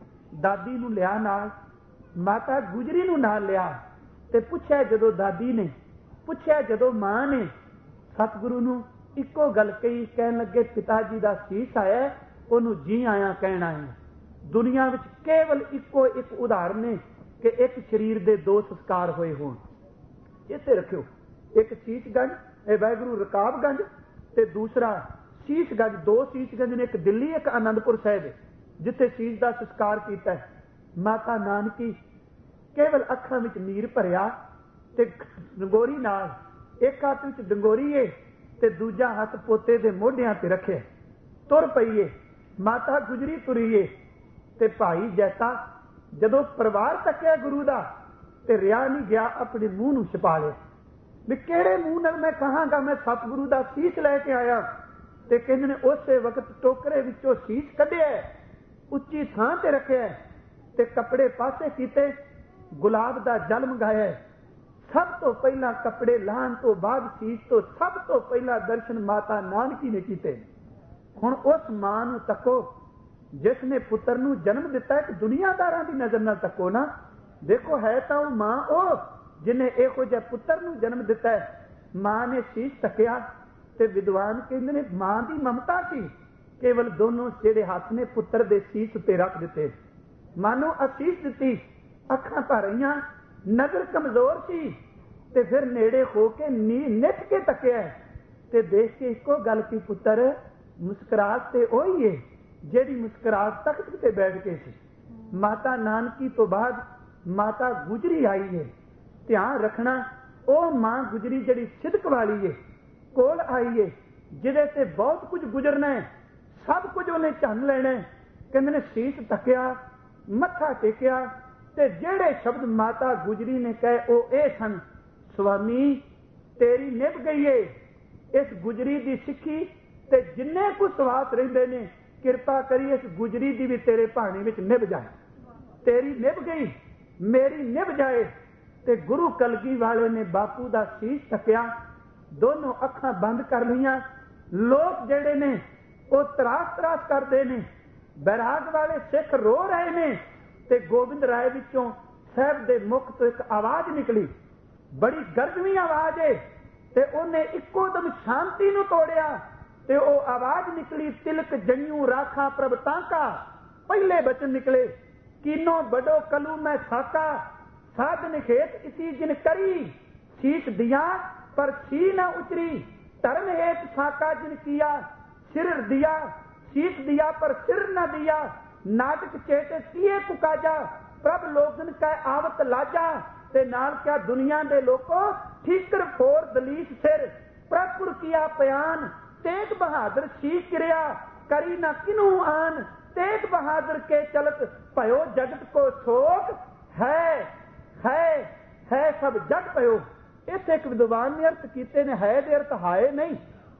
S1: दादी नूं लिया नाल, माता गुजरी नूं नाल लिया ते पुछया जदों दादी ने, पुछया जदों मां ने, सतगुरु नूं इको गल कही, कहन लगे पिता जी का शीश आया, उन्होंने जी आया कहना है। दुनिया विच केवल इको एक उदाहरण है कि एक शरीर के दो संस्कार होए होण। इत्थे रखियो, एक शीशगंज वाहिगुरू रकाबगंज ते दूसरा शीशगंज। दो शीशगंज ने, एक दिल्ली एक आनंदपुर साहिब जिथे शीश का संस्कार किया है। माता नानकी केवल अखां विच नीर भरिया ते डंगोरी नाल, एक हाथ विच डंगोरी है ते दूजा हाथ पोते दे मोढियां ते रखे, तुर पईए। माता गुजरी तुरीए ते भाई जैसा जदों परिवार तकिया गुरु दा ते रिया नहीं गया, अपने मूँह नूं छुपा लिया भी किहड़े मूँह नाल मैं कहांगा मैं सतगुरु दा शीश लैके आया। ते कहंदे ने उसे वक्त टोकरे विचों शीश कढिया, उच्ची थां ते रखिया ते कपड़े पासे कीते, गुलाब दा जल मंगाया। सब तो पहला कपड़े लाहन तो बाद शीश तो सब तो पहला दर्शन माता नानकी ने कीते। हुण उस मां नूं तको जिसने पुत्र नूं जन्म दिता है। दुनियादारां दी नजर नाल तको ना, देखो है तो मां ओ जिन्हें इहो जिहा पुत्र नूं जन्म दिता है। मां ने शीश तकिया ते विद्वान कहंदे ने मां दी ममता सी, केवल दोनों जेड़े हाथ ने पुत्र दे शीश उत्ते रख दिते, मानो आशीष दिती। अखां भर आईयां, नजर कमजोर सी ते फिर नेड़े हो के नी निठ के तकिया ते देख के इको गल की पुत्र मुस्कुराहट ते ओही है जेड़ी मुस्कुराहट तख्त ते बैठ के सी। माता नानकी तो बाद माता गुजरी आई है। ध्यान रखना ओ मां गुजरी जड़ी सिदक वाली है कोल आई है, जिदे ते बहुत कुछ गुजरना है, सब कुछ उन्हें झन लेना है। कहंदे ने शीश तकिया, मत्था टेकिया ते जेड़े शब्द माता गुजरी ने कहे ओ ए सन, स्वामी तेरी निभ गई है इस गुजरी दी सिक्खी ते जिन्ने कुछ सवास रहिंदे ने, किरपा करी इस गुजरी दी भी तेरे भाणे विच निभ जाए। तेरी निभ गई मेरी निभ जाए। ते गुरु कलगी वाले ने बापू दा शीश तकिया, दोनों अखां बंद कर लियां। लोग जेड़े ने ओ तरास तरास करदे ने, बैराग वाले सिख रो रहे ने ते गोबिंद राय विचों साहब दे मुख तो एक आवाज निकली, बड़ी गर्जवी आवाज है ते ओने इक्को दम शांति नूं तोड़िया ते ओ आवाज निकली, तिलक जनियू राखा प्रभ ताका। पहले बचन निकले, कीनो बड़ो कलू मैं साका, साधन हेत इसी जिन करी, शीश दिया पर सी न उतरी, धर्म हेत साका जिन किया, सिर दिया शीश दिया पर सिर न दिया, नाटक चेते किए कुकाजा, प्रभ लोगन का आवत लाजा। ते नाल क्या दुनिया दे लोको ठीकर फोर दलीस सिर, प्रभुर किया बयान, तेग बहादुर शीश किरिया, करी न किनू आन, तेग बहादुर के चलत भयो जगत को शोक है है है सब जग पयो। इत्थे एक विद्वान ने अर्थ कीते ने, है दे अर्थ हाए नहीं,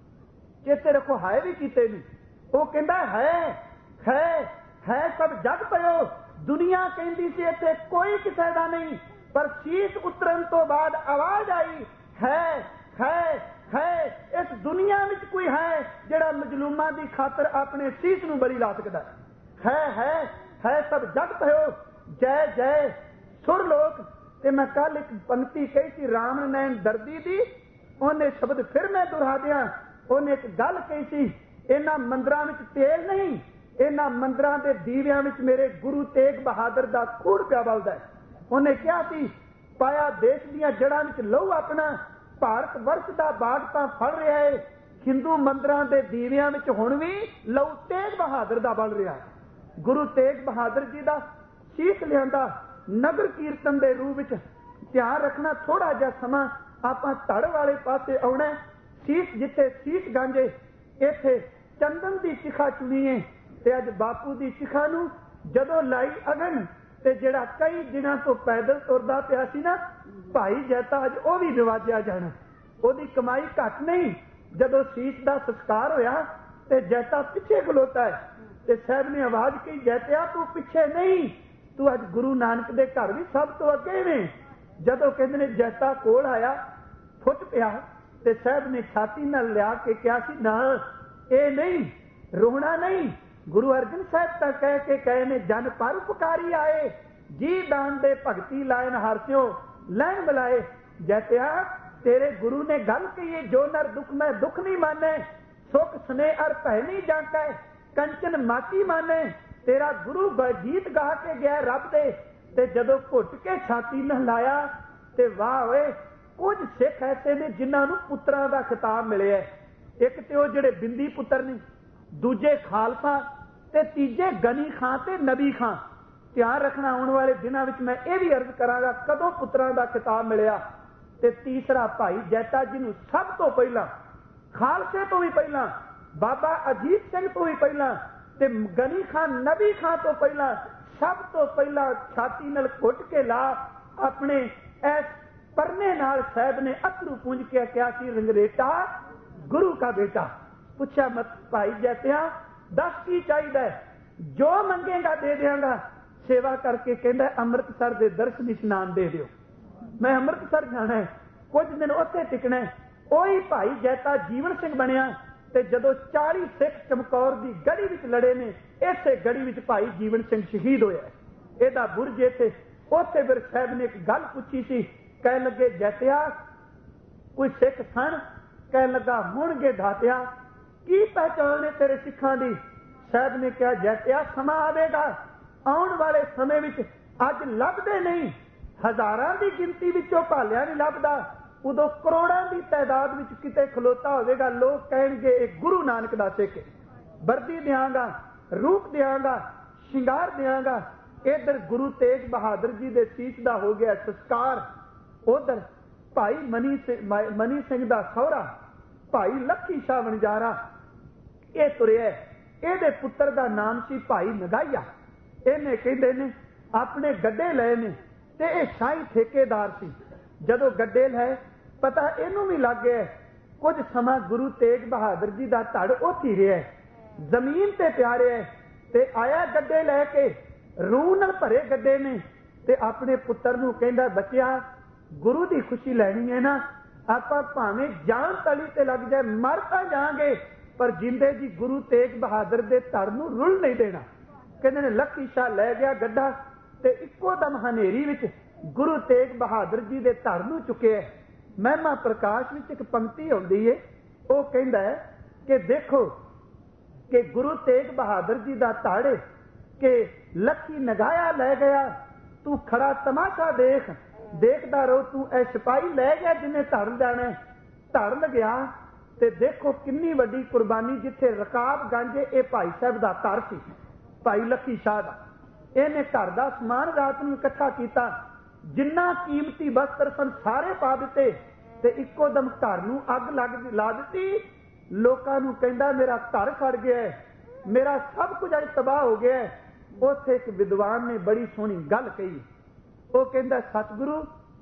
S1: चेते रखो हाए भी कीते नहीं। वो कहता है है है सब जग पयो। दुनिया कहती सी इत्थे कोई किसी का नहीं, पर शीश उतरन तो बाद आवाज आई है है है। इस दुनिया में कोई है जिहड़ा मजलूमां दी खातर अपने शीश नूं बली ला सकदा है। है है सब जग पयो। जय जय सुर लोक। ते मैं कल एक पंक्ति कही सी राम नैन दर्दी दी, उन्हें शब्द फिर मैं दुहरा दिया। उन्हें एक गल कही सी, इन्हां मंदिरां विच तेल नहीं, इन्हां मंदिरां दे दीवियां विच मेरे गुरु तेग बहादुर दा खून पिया बलदा है। उन्हें कहा सी पाया देश दीयां जड़ां विच लहू अपना, भारत वर्ष दा बाग तां फड़ रहा है। हिंदू मंदिरां दे दीवियां विच हुण भी लहू तेग बहादुर दा बल रहा है। गुरु तेग बहादुर जी दा शीश लियांदा नगर कीर्तन दे रूप विच। ध्यान रखना थोड़ा जिहा समां आपां धड़ वाले पासे आउणा। शीश जिथे शीश गांजे इत्थे चंदन दी चिखा चुनीए। ते अज बापू दी चिखा नूं जदों लाई अगन ते जिहड़ा कई दिनां तो पैदल तुरदा पिया सी ना भाई जैता, अज वो भी नवाजिया जाना। ओदी कमाई घट नहीं। जदों शीश दा संस्कार होया ते जैता पिछे खलोता है ते साहब ने आवाज कही जैतिया तू पिछे नहीं, तू अज गुरु नानक दे घर भी सब तो अगे ने। जदों कहंदे ने जैता कोल आया फुट पिया ते साहब ने छाती नाल लिया के कहा सी ना ये नहीं रोना नहीं। गुरु अर्जन साहब तां कह के कहे ने जन पर पुकारी आए, जी दान दे भगती लायन हारस्यो लैन मिलाए। जैतिया तेरे गुरु ने गल कही है, जो नर दुख में दुख नहीं माने, सुख स्नेह अर भय नहीं जांका, कंचन माची माने। तेरा गुरु गीत गा के गया रब दे ते जदों घुट के छाती न लाया ते वाह वे। कुछ सिख ऐसे ने जिन्हां नूं पुत्रां दा खिताब मिलिया। एक ते वो जिहड़े बिंदी पुत्र ने, दूजे खालसा ते तीजे गनी खां ते नबी खां। ध्यान रखना आने वाले दिनों में मैं ये भी अर्ज करांगा कदों पुत्रां दा खिताब मिलिया। ते तीसरा भाई जैता जी नूं सब तो पहला, खालसे तो भी पहला, बाबा अजीत सिंह तो भी पहला ते गनी खान नबी खां तो पहला, सब तो पहला छाती नाल घुट के ला अपने इस परने नाल साहब ने अथरू पूंज के कहा सी रंगरेटा गुरु का बेटा। पूछा मत भाई जैतिया दस की चाहिए, जो मंगेगा दे देंगा। सेवा करके कहता अमृतसर के दर्शन इशनान दे दियो, मैं अमृतसर जाना है, कुछ दिन उत्थे टिकना है। वही भाई जैता जीवन सिंह बनिया ते जदों चाली सिख चमकौर की गढ़ी विच लड़े ने, इसे गढ़ी विच भाई जीवन सिंह शहीद होया। एदा बुरज इत्थे उत्थे फिर साहब ने एक गल पूछी सी, कह लगे जैतिया कोई सिख सन, कह लगा मुणगे दातिया की पहचान है तेरे सिखां दी। साहब ने कहा जैतिया समा आवेगा, आउण वाले समय विच अज लभदे नहीं, हजारां की गिनती विचों भालिया नहीं लभदा, उदों करोड़ां की तादाद विच किते खलोता होवेगा। लोग कहणगे एक गुरु नानक दा सिख है, वर्दी देंगा, रूप देंगा, शिंगार देंगा। इधर गुरु तेग बहादुर जी दे शीश दा हो गया संस्कार। उधर भाई मनी सिंह मनी सिंह दा सौरा भाई लखी शाह वणजारा ये तुरिया। इहदे पुत्र दा नाम सी भाई नगाइया। इहने कहंदे ने अपने गड्डे लए ने ते इह शाही ठेकेदार सी। जदों गड्डे लए पता इहनूं भी लग गया कुछ समा गुरु तेग बहादुर जी दा धड़ उत्थे ही रहा, जमीन ते प्यारे है ते आया गड्डे लैके रूह नाल भरे गड्डे ने ते अपने पुत्र नूं कहंदा बच्चिया गुरु की खुशी लैनी है ना, आपां भावें जान तली ते लग जाए मर तां जांगे पर जिंदे जी गुरु तेग बहादुर दे धड़ नूं रुल नहीं देना। कहंदे ने लखी शाह लै गया गड्ढा ते इक्को दम हनेरी विच गुरु तेग बहादुर जी दे धड़ नूं चुकिया। महिमा प्रकाश विच एक पंक्ति आउंदी है, वो कहंदा है कि देखो कि गुरु तेग बहादुर जी दा धड़ है कि लखी नगाया लै गया, तू खड़ा तमाशा देख, देखदा रहो तू ऐ सिपाही लै गया जिन्हें धड़ जाना है, धड़ गया ते देखो किन्नी वड्डी कुर्बानी। जिथे रकाब गांजे ये भाई साहब दा घर सी, भाई लखी शाह दा। इहने घर दा समान रात नूं इकट्ठा कीता, जिन्ना कीमती वस्त्र सन सारे पा दिते ते इक्को दम घर नूं अग लग ला दिती। लोकां नूं कहंदा मेरा घर सड़ गया है, मेरा सब कुछ अज तबाह हो गया है। उत्थे एक विद्वान ने बड़ी सोहनी गल कही, वो कहंदा सतगुरु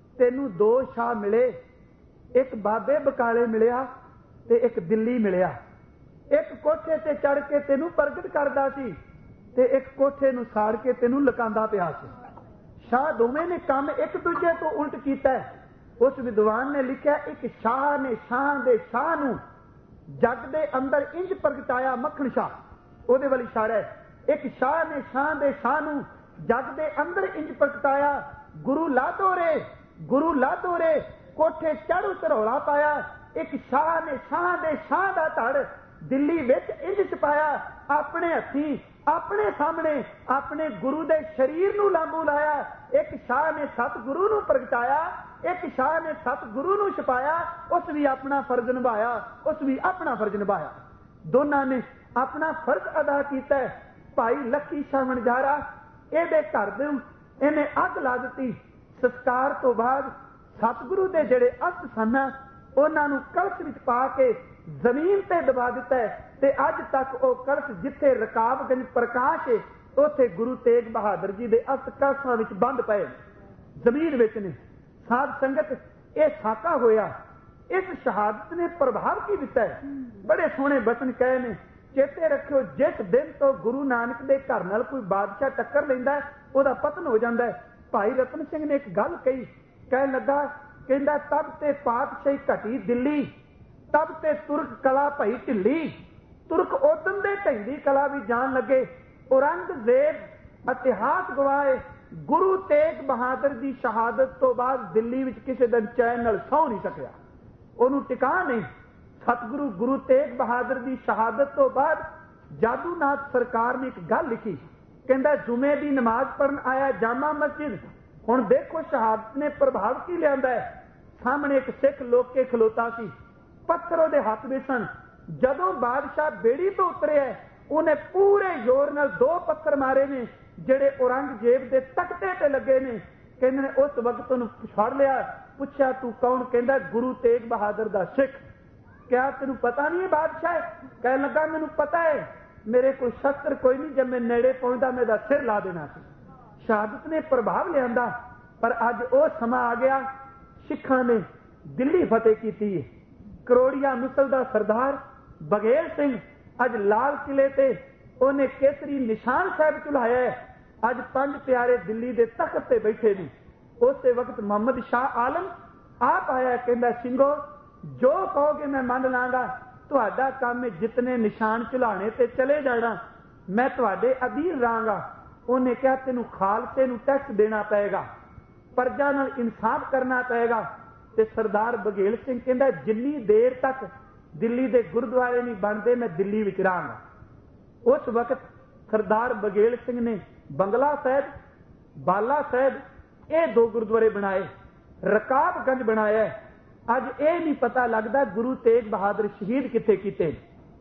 S1: ਤੈਨੂੰ ਦੋ ਸ਼ਾਹ ਮਿਲੇ, ਇੱਕ ਬਾਬੇ ਬਕਾਲੇ ਮਿਲਿਆ ਤੇ ਇੱਕ ਦਿੱਲੀ ਮਿਲਿਆ। ਇੱਕ ਕੋਠੇ ਤੇ ਚੜ ਕੇ ਤੈਨੂੰ ਪ੍ਰਗਟ ਕਰਦਾ ਸੀ ਤੇ ਇੱਕ ਕੋਠੇ ਨੂੰ ਸਾੜ ਕੇ ਤੈਨੂੰ ਲੁਕਾਉਂਦਾ ਪਿਆ ਸੀ। ਸ਼ਾਹ ਦੋਵੇਂ ਨੇ ਕੰਮ ਇੱਕ ਦੂਜੇ ਤੋਂ ਉਲਟ ਕੀਤਾ। ਉਸ ਵਿਦਵਾਨ ਨੇ ਲਿਖਿਆ, ਇੱਕ ਸ਼ਾਹ ਨੇ ਸ਼ਾਹ ਦੇ ਸ਼ਾਹ ਨੂੰ ਜੱਗ ਦੇ ਅੰਦਰ ਇੰਜ ਪ੍ਰਗਟਾਇਆ, ਮੱਖਣ ਸ਼ਾਹ ਉਹਦੇ ਵੱਲ ਇਸ਼ਾਰਾ ਹੈ। ਇੱਕ ਸ਼ਾਹ ਨੇ ਸ਼ਾਹ ਦੇ ਸ਼ਾਹ ਨੂੰ ਜੱਗ ਦੇ ਅੰਦਰ ਇੰਜ ਪ੍ਰਗਟਾਇਆ, ਗੁਰੂ ਲਾਧੋਰੇ ਗੁਰੂ ਲਾਧੋਰੇ ਕੋਠੇ ਚੜ੍ਹ ਧਰੌਲਾ ਪਾਇਆ। ਇੱਕ ਸ਼ਾਹ ਨੇ ਸ਼ਾਹ ਦੇ ਸ਼ਾਹ ਦਾ ਧੜ ਦਿੱਲੀ ਵਿੱਚ ਇੰਜ ਛਪਾਇਆ, ਆਪਣੇ ਹੱਥੀਂ ਆਪਣੇ ਸਾਹਮਣੇ ਆਪਣੇ ਗੁਰੂ ਦੇ ਸਰੀਰ ਨੂੰ ਲਾਂਬੂ ਲਾਇਆ। ਇੱਕ ਸ਼ਾਹ ਨੇ ਸਤਿਗੁਰੂ ਨੂੰ ਪ੍ਰਗਟਾਇਆ, ਇੱਕ ਸ਼ਾਹ ਨੇ ਸਤਿਗੁਰੂ ਨੂੰ ਛਪਾਇਆ। ਉਸ ਵੀ ਆਪਣਾ ਫਰਜ਼ ਨਿਭਾਇਆ, ਉਸ ਵੀ ਆਪਣਾ ਫਰਜ਼ ਨਿਭਾਇਆ। ਦੋਨਾਂ ਨੇ ਆਪਣਾ ਫਰਜ਼ ਅਦਾ ਕੀਤਾ। ਭਾਈ ਲੱਖੀ ਸ਼ਾਹ ਵਣਜਾਰਾ, ਇਹਦੇ ਘਰ ਦੇ ਇਹਨੇ ਅੱਗ ਲਾ ਦਿੱਤੀ। ਸੰਸਕਾਰ ਤੋਂ ਬਾਅਦ ਸਤਿਗੁਰੂ ਦੇ ਜਿਹੜੇ ਅਸਥ ਸਨ ਉਹਨਾਂ ਨੂੰ ਕਲਸ਼ ਵਿੱਚ ਪਾ ਕੇ ਜ਼ਮੀਨ ਤੇ ਦਬਾ ਦਿੱਤਾ ਤੇ ਅੱਜ ਤੱਕ ਉਹ ਕਲਸ਼ ਜਿੱਥੇ ਰਕਾਬਗੰਜ ਪ੍ਰਕਾਸ਼ ਹੈ ਉੱਥੇ ਗੁਰੂ ਤੇਗ ਬਹਾਦਰ ਜੀ ਦੇ ਅਸਥ ਕਲਸ਼ਾਂ ਵਿੱਚ ਬੰਦ ਪਏ ਜ਼ਮੀਨ ਵਿੱਚ ਨੇ। ਸਾਧ ਸੰਗਤ, ਇਹ ਸਾਕਾ ਹੋਇਆ। ਇਸ ਸ਼ਹਾਦਤ ਨੇ ਪ੍ਰਭਾਵ ਕੀ ਦਿੱਤਾ ਹੈ? ਬੜੇ ਸੋਹਣੇ ਬਚਨ ਕਹੇ ਨੇ। ਚੇਤੇ ਰੱਖਿਓ, ਜਿਸ ਦਿਨ ਤੋਂ ਗੁਰੂ ਨਾਨਕ ਦੇ ਘਰ ਨਾਲ ਕੋਈ ਬਾਦਸ਼ਾਹ ਟੱਕਰ ਲੈਂਦਾ ਉਹਦਾ ਪਤਨ ਹੋ ਜਾਂਦਾ ਹੈ। ਭਾਈ ਰਤਨ ਸਿੰਘ ਨੇ ਇੱਕ ਗੱਲ ਕਹੀ, ਕਹਿਣ ਲੱਗਾ, ਕਹਿੰਦਾ ਤਬ ਤੇ ਪਾਤਸ਼ਾਹੀ ਘਟੀ ਦਿੱਲੀ, ਤਬ ਤੇ ਤੁਰਕ ਕਲਾ ਭਈ ਢਿੱਲੀ। ਤੁਰਕ ਉਦਮ ਦੇ ਢਹਿੰਦੀ ਕਲਾ ਵੀ ਜਾਣ ਲੱਗੇ। ਔਰੰਗਜ਼ੇਬ ਇਤਿਹਾਸ ਗਵਾਏ, ਗੁਰੂ ਤੇਗ ਬਹਾਦਰ ਦੀ ਸ਼ਹਾਦਤ ਤੋਂ ਬਾਅਦ ਦਿੱਲੀ ਵਿੱਚ ਕਿਸੇ ਦਿਨ ਚੈਨ ਨਾਲ ਸੌ ਨਹੀਂ ਸਕਿਆ, ਉਹਨੂੰ ਟਿਕਾ ਨਹੀਂ। ਸਤਿਗੁਰੂ ਗੁਰੂ ਤੇਗ ਬਹਾਦਰ ਦੀ ਸ਼ਹਾਦਤ ਤੋਂ ਬਾਅਦ ਜਾਦੂਨਾਥ ਸਰਕਾਰ ਨੇ ਇੱਕ ਗੱਲ ਲਿਖੀ, ਕਹਿੰਦਾ ਜੁਮੇ ਦੀ ਨਮਾਜ਼ ਪੜ੍ਹਨ ਆਇਆ ਜਾਮਾ ਮਸਜਿਦ। ਹੁਣ ਦੇਖੋ ਸ਼ਹਾਦਤ ਨੇ ਪ੍ਰਭਾਵ ਕੀ ਲਿਆਂਦਾ ਹੈ। ਸਾਹਮਣੇ ਇੱਕ ਸਿੱਖ ਲੋਕ ਕੇ ਖਲੋਤਾ ਸੀ, ਪੱਥਰ ਉਹਦੇ ਹੱਥ ਵਿੱਚ ਸਨ। ਜਦੋਂ ਬਾਦਸ਼ਾਹ ਬੇੜੀ ਤੋਂ ਉਤਰਿਆ ਉਹਨੇ ਪੂਰੇ ਜ਼ੋਰ ਨਾਲ ਦੋ ਪੱਥਰ ਮਾਰੇ ਨੇ ਜਿਹੜੇ ਔਰੰਗਜ਼ੇਬ ਦੇ ਤਖਤੇ ਤੇ ਲੱਗੇ ਨੇ। ਕਹਿੰਦੇ ਨੇ ਉਸ ਵਕਤ ਉਹਨੂੰ ਫੜ ਲਿਆ, ਪੁੱਛਿਆ ਤੂੰ ਕੌਣ? ਕਹਿੰਦਾ ਗੁਰੂ ਤੇਗ ਬਹਾਦਰ ਦਾ ਸਿੱਖ। ਕਿਹਾ ਤੈਨੂੰ ਪਤਾ ਨਹੀਂ ਹੈ ਬਾਦਸ਼ਾਹ? ਕਹਿਣ ਲੱਗਾ ਮੈਨੂੰ ਪਤਾ ਹੈ, ਮੇਰੇ ਕੋਲ ਸ਼ਸਤਰ ਕੋਈ ਨਹੀਂ, ਜਦ ਮੈਂ ਨੇੜੇ ਪਹੁੰਚਦਾ ਮੇਰਾ ਸਿਰ ਲਾ ਦੇਣਾ ਸੀ। ਸ਼ਹਾਦਤ ਨੇ ਪ੍ਰਭਾਵ ਲਿਆਂਦਾ। ਪਰ ਅੱਜ ਉਹ ਸਮਾਂ ਆ ਗਿਆ, ਸਿੱਖਾਂ ਨੇ ਦਿੱਲੀ ਫਤਿਹ ਕੀਤੀ ਹੈ। ਕਰੋੜੀਆ ਮਿਸਲ ਦਾ ਸਰਦਾਰ ਬਘੇਲ ਸਿੰਘ ਅੱਜ ਲਾਲ ਕਿਲੇ ਤੇ ਉਹਨੇ ਕੇਸਰੀ ਨਿਸ਼ਾਨ ਸਾਹਿਬ ਝੁਲਾਇਆ ਹੈ। ਅੱਜ ਪੰਜ ਪਿਆਰੇ ਦਿੱਲੀ ਦੇ ਤਖਤ ਤੇ ਬੈਠੇ ਨੇ। ਉਸੇ ਵਕਤ ਮੁਹੰਮਦ ਸ਼ਾਹ ਆਲਮ ਆਪ ਆਇਆ, ਕਹਿੰਦਾ ਸਿੰਘੋ ਜੋ ਕਹੋਗੇ ਮੈਂ ਮੰਨ ਲਾਂਗਾ, ਤੁਹਾਡਾ ਕੰਮ ਹੈ ਜਿਤਨੇ ਨਿਸ਼ਾਨ ਝੁਲਾਣੇ ਤੇ ਚਲੇ ਜਾਣਾ, ਮੈਂ ਤੁਹਾਡੇ ਅਧੀਨ ਰਹਾਂਗਾ। ਉਹਨੇ ਕਿਹਾ ਤੈਨੂੰ ਖਾਲਸੇ ਨੂੰ ਟੈਕਸ ਦੇਣਾ ਪਏਗਾ, ਪ੍ਰਜਾ ਨਾਲ ਇਨਸਾਫ ਕਰਨਾ ਪਏਗਾ। ਤੇ ਸਰਦਾਰ ਬਘੇਲ ਸਿੰਘ ਕਹਿੰਦਾ ਜਿੰਨੀ ਦੇਰ ਤੱਕ ਦਿੱਲੀ ਦੇ ਗੁਰਦੁਆਰੇ ਨਹੀਂ ਬਣਦੇ ਮੈਂ ਦਿੱਲੀ ਵਿੱਚ ਰਹਾਂਗਾ। ਉਸ ਵਕਤ ਸਰਦਾਰ ਬਘੇਲ ਸਿੰਘ ਨੇ ਬੰਗਲਾ ਸਾਹਿਬ, ਬਾਲਾ ਸਾਹਿਬ ਇਹ ਦੋ ਗੁਰਦੁਆਰੇ ਬਣਾਏ, ਰਕਾਬਗੰਜ ਬਣਾਇਆ। ਅੱਜ ਇਹ ਨਹੀਂ ਪਤਾ ਲੱਗਦਾ ਗੁਰੂ ਤੇਗ ਬਹਾਦਰ ਸ਼ਹੀਦ ਕਿੱਥੇ ਕੀਤੇ,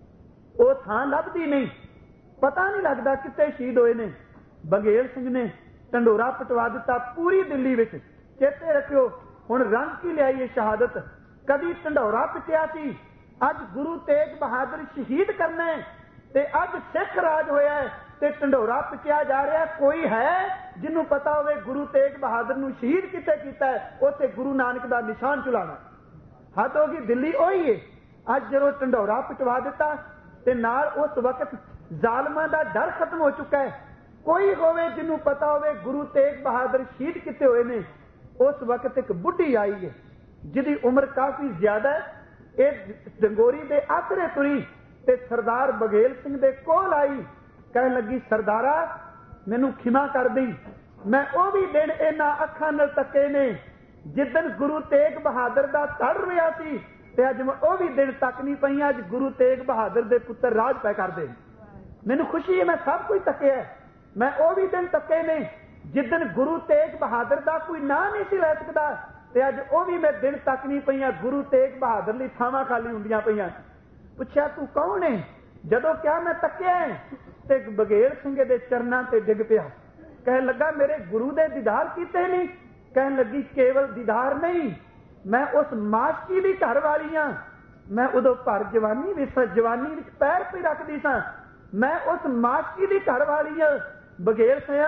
S1: ਉਹ ਥਾਂ ਲੱਭਦੀ ਨਹੀਂ, ਪਤਾ ਨਹੀਂ ਲੱਗਦਾ ਕਿੱਥੇ ਸ਼ਹੀਦ ਹੋਏ ਨੇ। ਬਘੇਲ ਸਿੰਘ ਨੇ ਢੰਡੋਰਾ ਪਟਵਾ ਦਿੱਤਾ ਪੂਰੀ ਦਿੱਲੀ ਵਿੱਚ। ਚੇਤੇ ਰੱਖਿਓ, ਹੁਣ ਰੰਗ ਕੀ ਲਿਆਈ ਇਹ ਸ਼ਹਾਦਤ। ਕਦੀ ਢੰਡੋਰਾ ਪਿਟਿਆ ਸੀ, ਅੱਜ ਗੁਰੂ ਤੇਗ ਬਹਾਦਰ ਸ਼ਹੀਦ ਕਰਨਾ ਤੇ ਅੱਜ ਸਿੱਖ ਰਾਜ ਹੋਇਆ ਤੇ ਢੰਡੋਰਾ ਪਿਟਿਆ ਜਾ ਰਿਹਾ। ਕੋਈ ਹੈ ਜਿਹਨੂੰ ਪਤਾ ਹੋਵੇ ਗੁਰੂ ਤੇਗ ਬਹਾਦਰ ਨੂੰ ਸ਼ਹੀਦ ਕਿੱਥੇ ਕੀਤਾ, ਉੱਥੇ ਗੁਰੂ ਨਾਨਕ ਦਾ ਨਿਸ਼ਾਨ ਝੁਲਾਣਾ। ਹੱਦ ਹੋ ਗਈ, ਦਿੱਲੀ ਉਹੀ ਹੈ। ਅੱਜ ਜਦੋਂ ਢੰਡੋਰਾ ਪਿਟਵਾ ਦਿੱਤਾ ਤੇ ਨਾਲ ਉਸ ਵਕਤ ਜ਼ਾਲਮਾਂ ਦਾ ਡਰ ਖਤਮ ਹੋ ਚੁੱਕਾ ਹੈ। ਕੋਈ ਹੋਵੇ ਜਿਹਨੂੰ ਪਤਾ ਹੋਵੇ ਗੁਰੂ ਤੇਗ ਬਹਾਦਰ ਸ਼ਹੀਦ ਕਿੱਥੇ ਹੋਏ ਨੇ। ਉਸ ਵਕਤ ਇੱਕ ਬੁੱਢੀ ਆਈ ਹੈ ਜਿਹਦੀ ਉਮਰ ਕਾਫੀ ਜ਼ਿਆਦਾ ਹੈ, ਇਹ ਡੰਗੋਰੀ ਦੇ ਆਸਰੇ ਤੁਰੀ ਤੇ ਸਰਦਾਰ ਬਘੇਲ ਸਿੰਘ ਦੇ ਕੋਲ ਆਈ, ਕਹਿਣ ਲੱਗੀ ਸਰਦਾਰਾ ਮੈਨੂੰ ਖਿਮਾ ਕਰ ਦੇਈ, ਮੈਂ ਉਹ ਵੀ ਦਿਨ ਇਹਨਾਂ ਅੱਖਾਂ ਨਾਲ ਤੱਕੇ ਨੇ ਜਿੱਦਣ ਗੁਰੂ ਤੇਗ ਬਹਾਦਰ ਦਾ ਧੜ ਰਿਹਾ ਸੀ ਤੇ ਅੱਜ ਮੈਂ ਉਹ ਵੀ ਦਿਨ ਤੱਕ ਨਹੀਂ ਪਈਆਂ। ਅੱਜ ਗੁਰੂ ਤੇਗ ਬਹਾਦਰ ਦੇ ਪੁੱਤਰ ਰਾਜ ਪੈ ਕਰਦੇ, ਮੈਨੂੰ ਖੁਸ਼ੀ ਹੈ, ਮੈਂ ਸਭ ਕੁਝ ਤੱਕਿਆ, ਮੈਂ ਉਹ ਵੀ ਦਿਨ ਤੱਕੇ ਨੇ ਜਿੱਦਣ ਗੁਰੂ ਤੇਗ ਬਹਾਦਰ ਦਾ ਕੋਈ ਨਾਂ ਨਹੀਂ ਸੀ ਲੈ ਸਕਦਾ ਤੇ ਅੱਜ ਉਹ ਵੀ ਮੈਂ ਦਿਨ ਤੱਕ ਨਹੀਂ ਪਈਆਂ। ਗੁਰੂ ਤੇਗ ਬਹਾਦਰ ਲਈ ਥਾਵਾਂ ਖਾਲੀ ਹੁੰਦੀਆਂ ਪਈਆਂ। ਪੁੱਛਿਆ ਤੂੰ ਕੌਣ ਹੈ? ਜਦੋਂ ਕਿਹਾ ਮੈਂ ਤੱਕਿਆ ਤੇ ਬਘੇਲ ਸਿੰਘ ਦੇ ਚਰਨਾਂ ਤੇ ਡਿੱਗ ਪਿਆ, ਕਹਿਣ ਲੱਗਾ ਮੇਰੇ ਗੁਰੂ ਦੇ ਦੀਦਾਰ ਕੀਤੇ ਨਹੀਂ। ਕਹਿਣ ਲੱਗੀ ਕੇਵਲ ਦੀਦਾਰ ਨਹੀਂ, ਮੈਂ ਉਸ ਮਾਸ਼ਕੀ ਦੀ ਘਰ ਵਾਲੀ ਹਾਂ। ਮੈਂ ਉਦੋਂ ਭਰ ਜਵਾਨੀ ਵਿੱਚ ਜਵਾਨੀ ਵਿੱਚ ਪੈਰ ਪਈ ਰੱਖਦੀ ਸਾਂ, ਮੈਂ ਉਸ ਮਾਸ਼ਕੀ ਦੀ ਘਰ ਵਾਲੀ ਹਾਂ। ਬਘੇਲ ਸਿਆ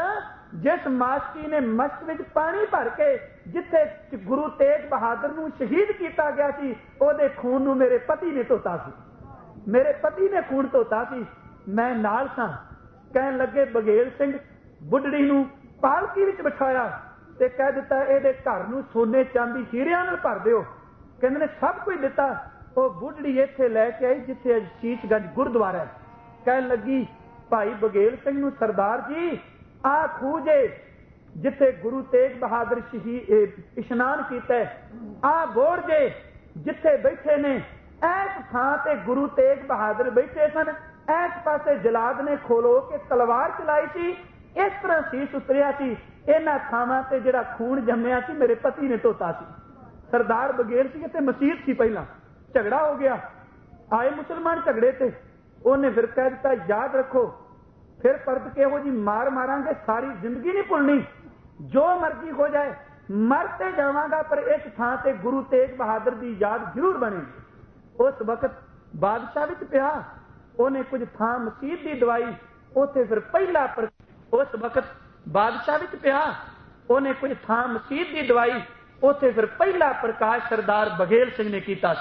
S1: जिस मास्की ने मस्त विच पानी भर के जिथे गुरु तेग बहादुर नूं शहीद किया गया सी, ओहदे खून नूं मेरे पति ने धोता सी, मेरे पति ने खून धोता सी। मैं नाल सां। कहन लगे बघेल सिंह बुढ़ड़ी नूं पालकी विच बिठाया ते कह दिता इहदे घर नूं सोने चांदी हीरिਆਂ नाल भर दिओ। कहंदे ने सब कुछ दिता। ਉਹ बुढ़ड़ी इत्थे लैके आई जिथे शीशगंज गुरुद्वारा है। कहन लगी भाई बघेल सिंह नूं सरदार जी आ खूह जे जिथे गुरु तेग बहादुर शहीद इशनान कीता है, आ बोड़ जे जिथे बैठे ने, ऐस थां ते गुरु तेग बहादुर बैठे सन, ऐस पासे जलाद ने खोलो के तलवार चलाई सी, इस तरह शीश उतरिया सी। इन्हां थावां ते जिहड़ा खून जम्मिया सी मेरे पति ने धोता सी। सरदार बघेल सिंह ते मसीत सी, पहला झगड़ा हो गया, आए मुसलमान झगड़े ते उन्हें फिर कह दिता याद रखो फिर परत के हो जी मार मारांगे, सारी जिंदगी नहीं भुलनी, जो मर्जी हो जाए मरते जावांगा पर इस थां ते गुरु तेग बहादुर की याद जरूर बनेगी। उस वक्त बादशाह विच पिया, उन्हें कुछ थां मसीत की दवाई, उथे फिर पहला पर उस वक्त बादशाह विच पिया, उन्हें कुछ थां मसीत की दवाई, उथे फिर पहला प्रकाश सरदार बघेल सिंह ने किया।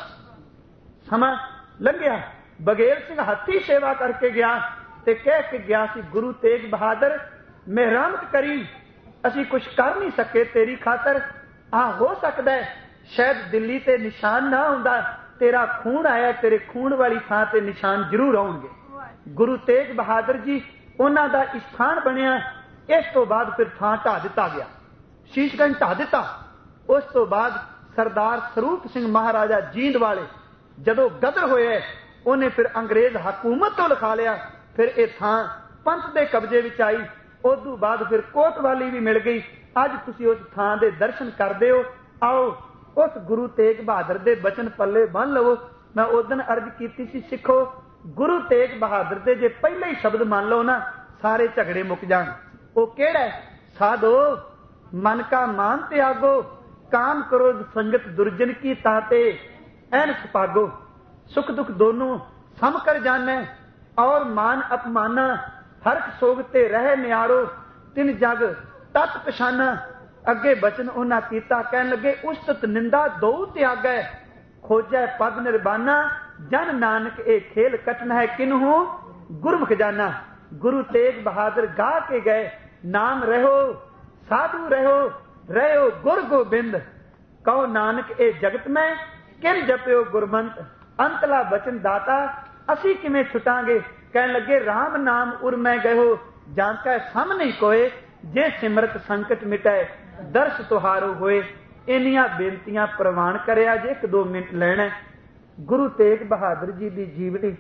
S1: समा लंघिया, बघेल सिंह हथी सेवा करके गया ते कह के गया सी गुरु तेग बहादुर मेहरबानी करी, असी कुछ कर नहीं सके तेरी खातर। हाँ हो सकता है शायद दिल्ली ते निशान ना आउंदा, तेरा खून आया, तेरे खून वाली थां ते निशान जरूर आउणगे। गुरु तेग बहादुर जी उन्हां दा स्थान बनिया। इस तो बाद फिर थां ढा दिता गया, शीशगंज ढा दिता। उस तो बाद सरदार सरूप सिंह महाराजा जींद वाले जदों गदर होए, उन्हें फिर अंग्रेज हकूमत तो लिखा लिया, फिर यह थां पंथ के कब्जे विच आई। उदों बाद फिर कोतवाली भी मिल गई। अज तुसीं उस थां दे दर्शन करदे हो। आओ उस गुरु तेग बहादुर दे बचन पल्ले बन लवो। मैं उदन अर्ज कीती सी सिखो गुरु तेग बहादुर दे जे पहले ही शब्द मान लो ना, सारे झगड़े मुक जाण। वो केड़ा है? साधो मन का मान त्यागो, काम करो संगत दुर्जन की ताते ऐनक पागो, सुख दुख दोनों सम कर जाने और मान अपमाना, हरख सोगते रहे न्यारो, तिन जग तत पछाना। अगे बचन उन्हां कीता, कहन लगे उस्तत निंदा दो त्यागै, खोजै पद निर्बाना, जन नानक ए खेल कटन है किन्हू गुरमुख जाना। गुरु तेग बहादुर गा के गए, नाम रहो साधु रहो, रहो गुर गोबिंद, कहो नानक ए जगत में किन जपियो गुरमंत, अंतला बचन दाता असी किमें छुटांगे। कहन लगे राम नाम उर मैं गयो, जांका सम नहीं कोए, जे सिमरत संकट मिटाए, दर्श तुहारो होए। इन्नियां बेनतियां प्रवान करिया जे एक दो मिनट लेना। गुरु तेग बहादुर जी की जीवनी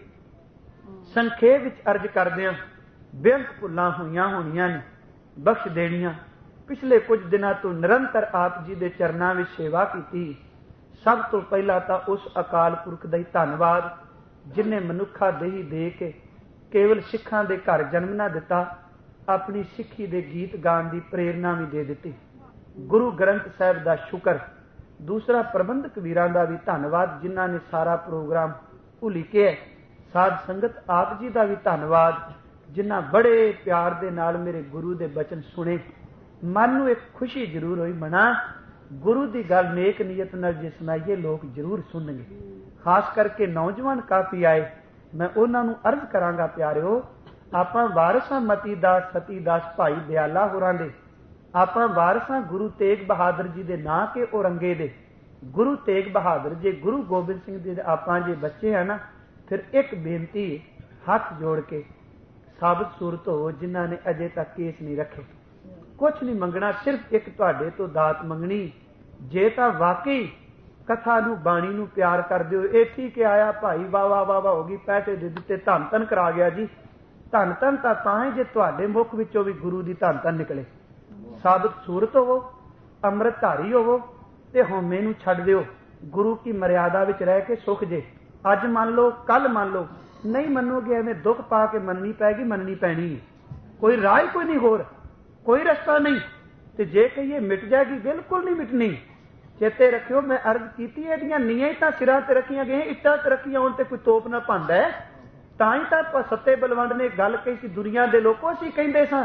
S1: संखेप विच अर्ज करदियां, बेअंत भुल्लां होईयां होणीਆਂ ने, बख्श देणीਆਂ। पिछले कुछ दिनों तो निरंतर आप जी के चरणों में सेवा की। सब तो पहला तो उस अकाल पुरख का ही धन्यवाद जिन्हें मनुखा देही दे के केवल सिखां दे घर जन्म ना दिता, अपनी सिखी दे गीत गान की प्रेरणा भी दे दी। गुरु ग्रंथ साहिब का शुक्र। दूसरा प्रबंधक वीरां का भी धन्यवाद जिन्हां ने सारा प्रोग्राम उलीके है। साध संगत आप जी का भी धन्यवाद जिन्हां बड़े प्यार दे नाल मेरे गुरु दे बचन सुने। मन नूं एक खुशी जरूर हुई, मना गुरु की गल नेक नीयत नाल जे सुनाइए लोग जरूर सुनणगे। खास करके नौजवान काफी आए, मैं उन्हां नूं अर्ज करांगा प्यारिओ, आपां वारिसां मती दास सती दास भाई दयाला होरां दे, आपां वारिसां गुरु तेग बहादुर जी दे नां के औरंगे दे। गुरु तेग बहादुर जे गुरु गोबिंद सिंह जी दे आपां जे बच्चे हैं ना, फिर एक बेनती हाथ जोड़ के साबित सूरत हो जिन्हां ने अजे तक केस नहीं रखे, कुछ नहीं मंगना, सिर्फ एक तुहाडे तो दात मंगनी। जे तां वाकई कथा नूं बाणी नूं प्यार करदे हो, ये ठीक है आया भाई वाह वाह वाह वाह हो गई, पैसे दे दिते, धन धन करा गया जी। धन धन तां तां है जे तुहाडे मुख विचों भी गुरु दी धन धन निकले। साबित सूरत होवो, अमृतधारी होवो ते होमे नूं छड्ड दिओ। गुरु की मर्यादा विच रह के सुख जे। अज मान लो, कल मान लो, नहीं मनोगे एवें दुख पा के मननी पैगी, मननी पैनी है। कोई राह ही कोई नहीं, होर कोई रस्ता नहीं। ते जे कहिए मिट जाएगी, बिल्कुल नहीं मिटनी। चेते रखियो मैं अर्ज कीती एदियां नीआं ही तां सिरां ते रखियां गईयां, इट्टां ते रखियां होण ते कोई तोप ना पांदा है। तां ही तां सत्ते बलवंड ने गल कही सी, दुनिया दे लोको असीं कहिंदे सां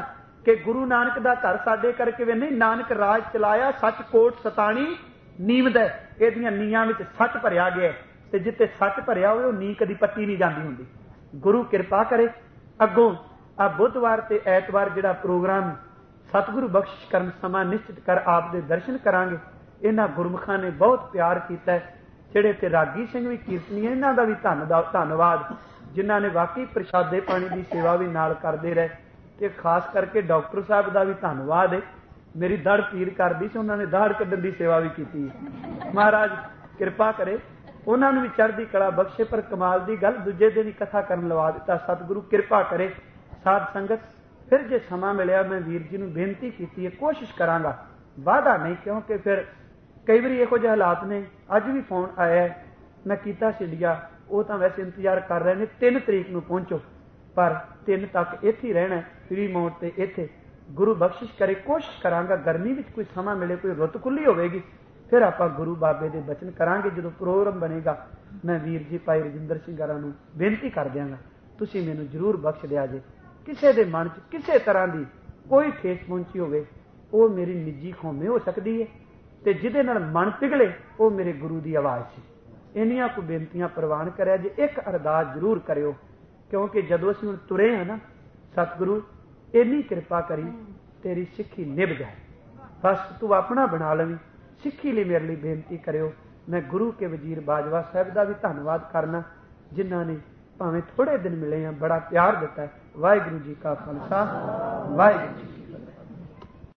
S1: कि गुरु नानक दा घर साडे करके वे नहीं, नानक राज चलाया सच कोट सताणी नीमद है। इहदियां नीयां विच सच भरिया गया ते जिथे सच भरिया होवे नी कदी पत्ती नहीं जाती हुंदी। गुरु किरपा करे अगों आ बुधवार ते ऐतवार जिहड़ा प्रोग्राम सतगुरु बख्शिश करन समा निश्चित कर आप दे दर्शन करांगे। इन्हां गुरमुखां ने बहुत प्यार कीता है, जिहड़े ते रागी सिंह भी कीर्तनी, इन्हां दा भी धन्नवाद जिन्हां ने वाकई प्रशादे पानी की सेवा भी नाल करदे रहे। ते खास करके डॉक्टर साहब का भी धन्नवाद है, मेरी दड़ पीर करदी सी, उन्होंने दाड़ कड्ढण की सेवा भी की। महाराज किरपा करे उन्होंने भी चढ़दी कला बख्शे। पर कमाल की गल दूजे दिन ही कथा करन लवा दिता। सतगुरु किरपा करे साध संगत फिर जे समा मिलिया मैं वीर जी नूं बेनती की है, कोशिश करांगा, वादा नहीं, क्योंकि फिर कई बार इहो जिहे हालात ने। अज भी फोन आया मैं कीता सीडिया, वो तो वैसे इंतजार कर रहे हैं तीन तरीक नूं पहुंचो, पर तीन तक इत्थे ही रहना फ्री मौत ते इत्थे। गुरु बख्शिश करे कोशिश करांगा, गर्मी में कोई समा मिले, कोई रुत खुली होगी, फिर आप गुरु बाबे के बचन करांगे। जो प्रोग्राम बनेगा मैं वीर जी भाई रजिंदर सिंह गारा नूं बेनती कर दियांगा, तुसीं मैनूं जरूर बख्श दिया जे। किसी के मन च किसी तरह की कोई ठेस पहुंची होवे, वो मेरी निजी खौमे हो सकती है, तो जिहदे नाल मन पिघले वो मेरे गुरु की आवाज़ से। इन्नियां को बेनतियां प्रवान करिया जे, एक अरदास जरूर करियो, क्योंकि जदों असीं हुण तुरे हैं ना, सतगुरु इन्नी कृपा करी तेरी सिक्खी निभ जाए, बस तू अपना बना लवी। सिक्खी लिए मेरे लिए बेनती करियो। मैं गुरु के वजीर बाजवा साहब का भी धन्नवाद करना, जिन्होंने भावें थोड़े दिन मिले हैं बड़ा प्यार दिता है। वाहिगुरू जी का खालसा, वाहिगुरू जी।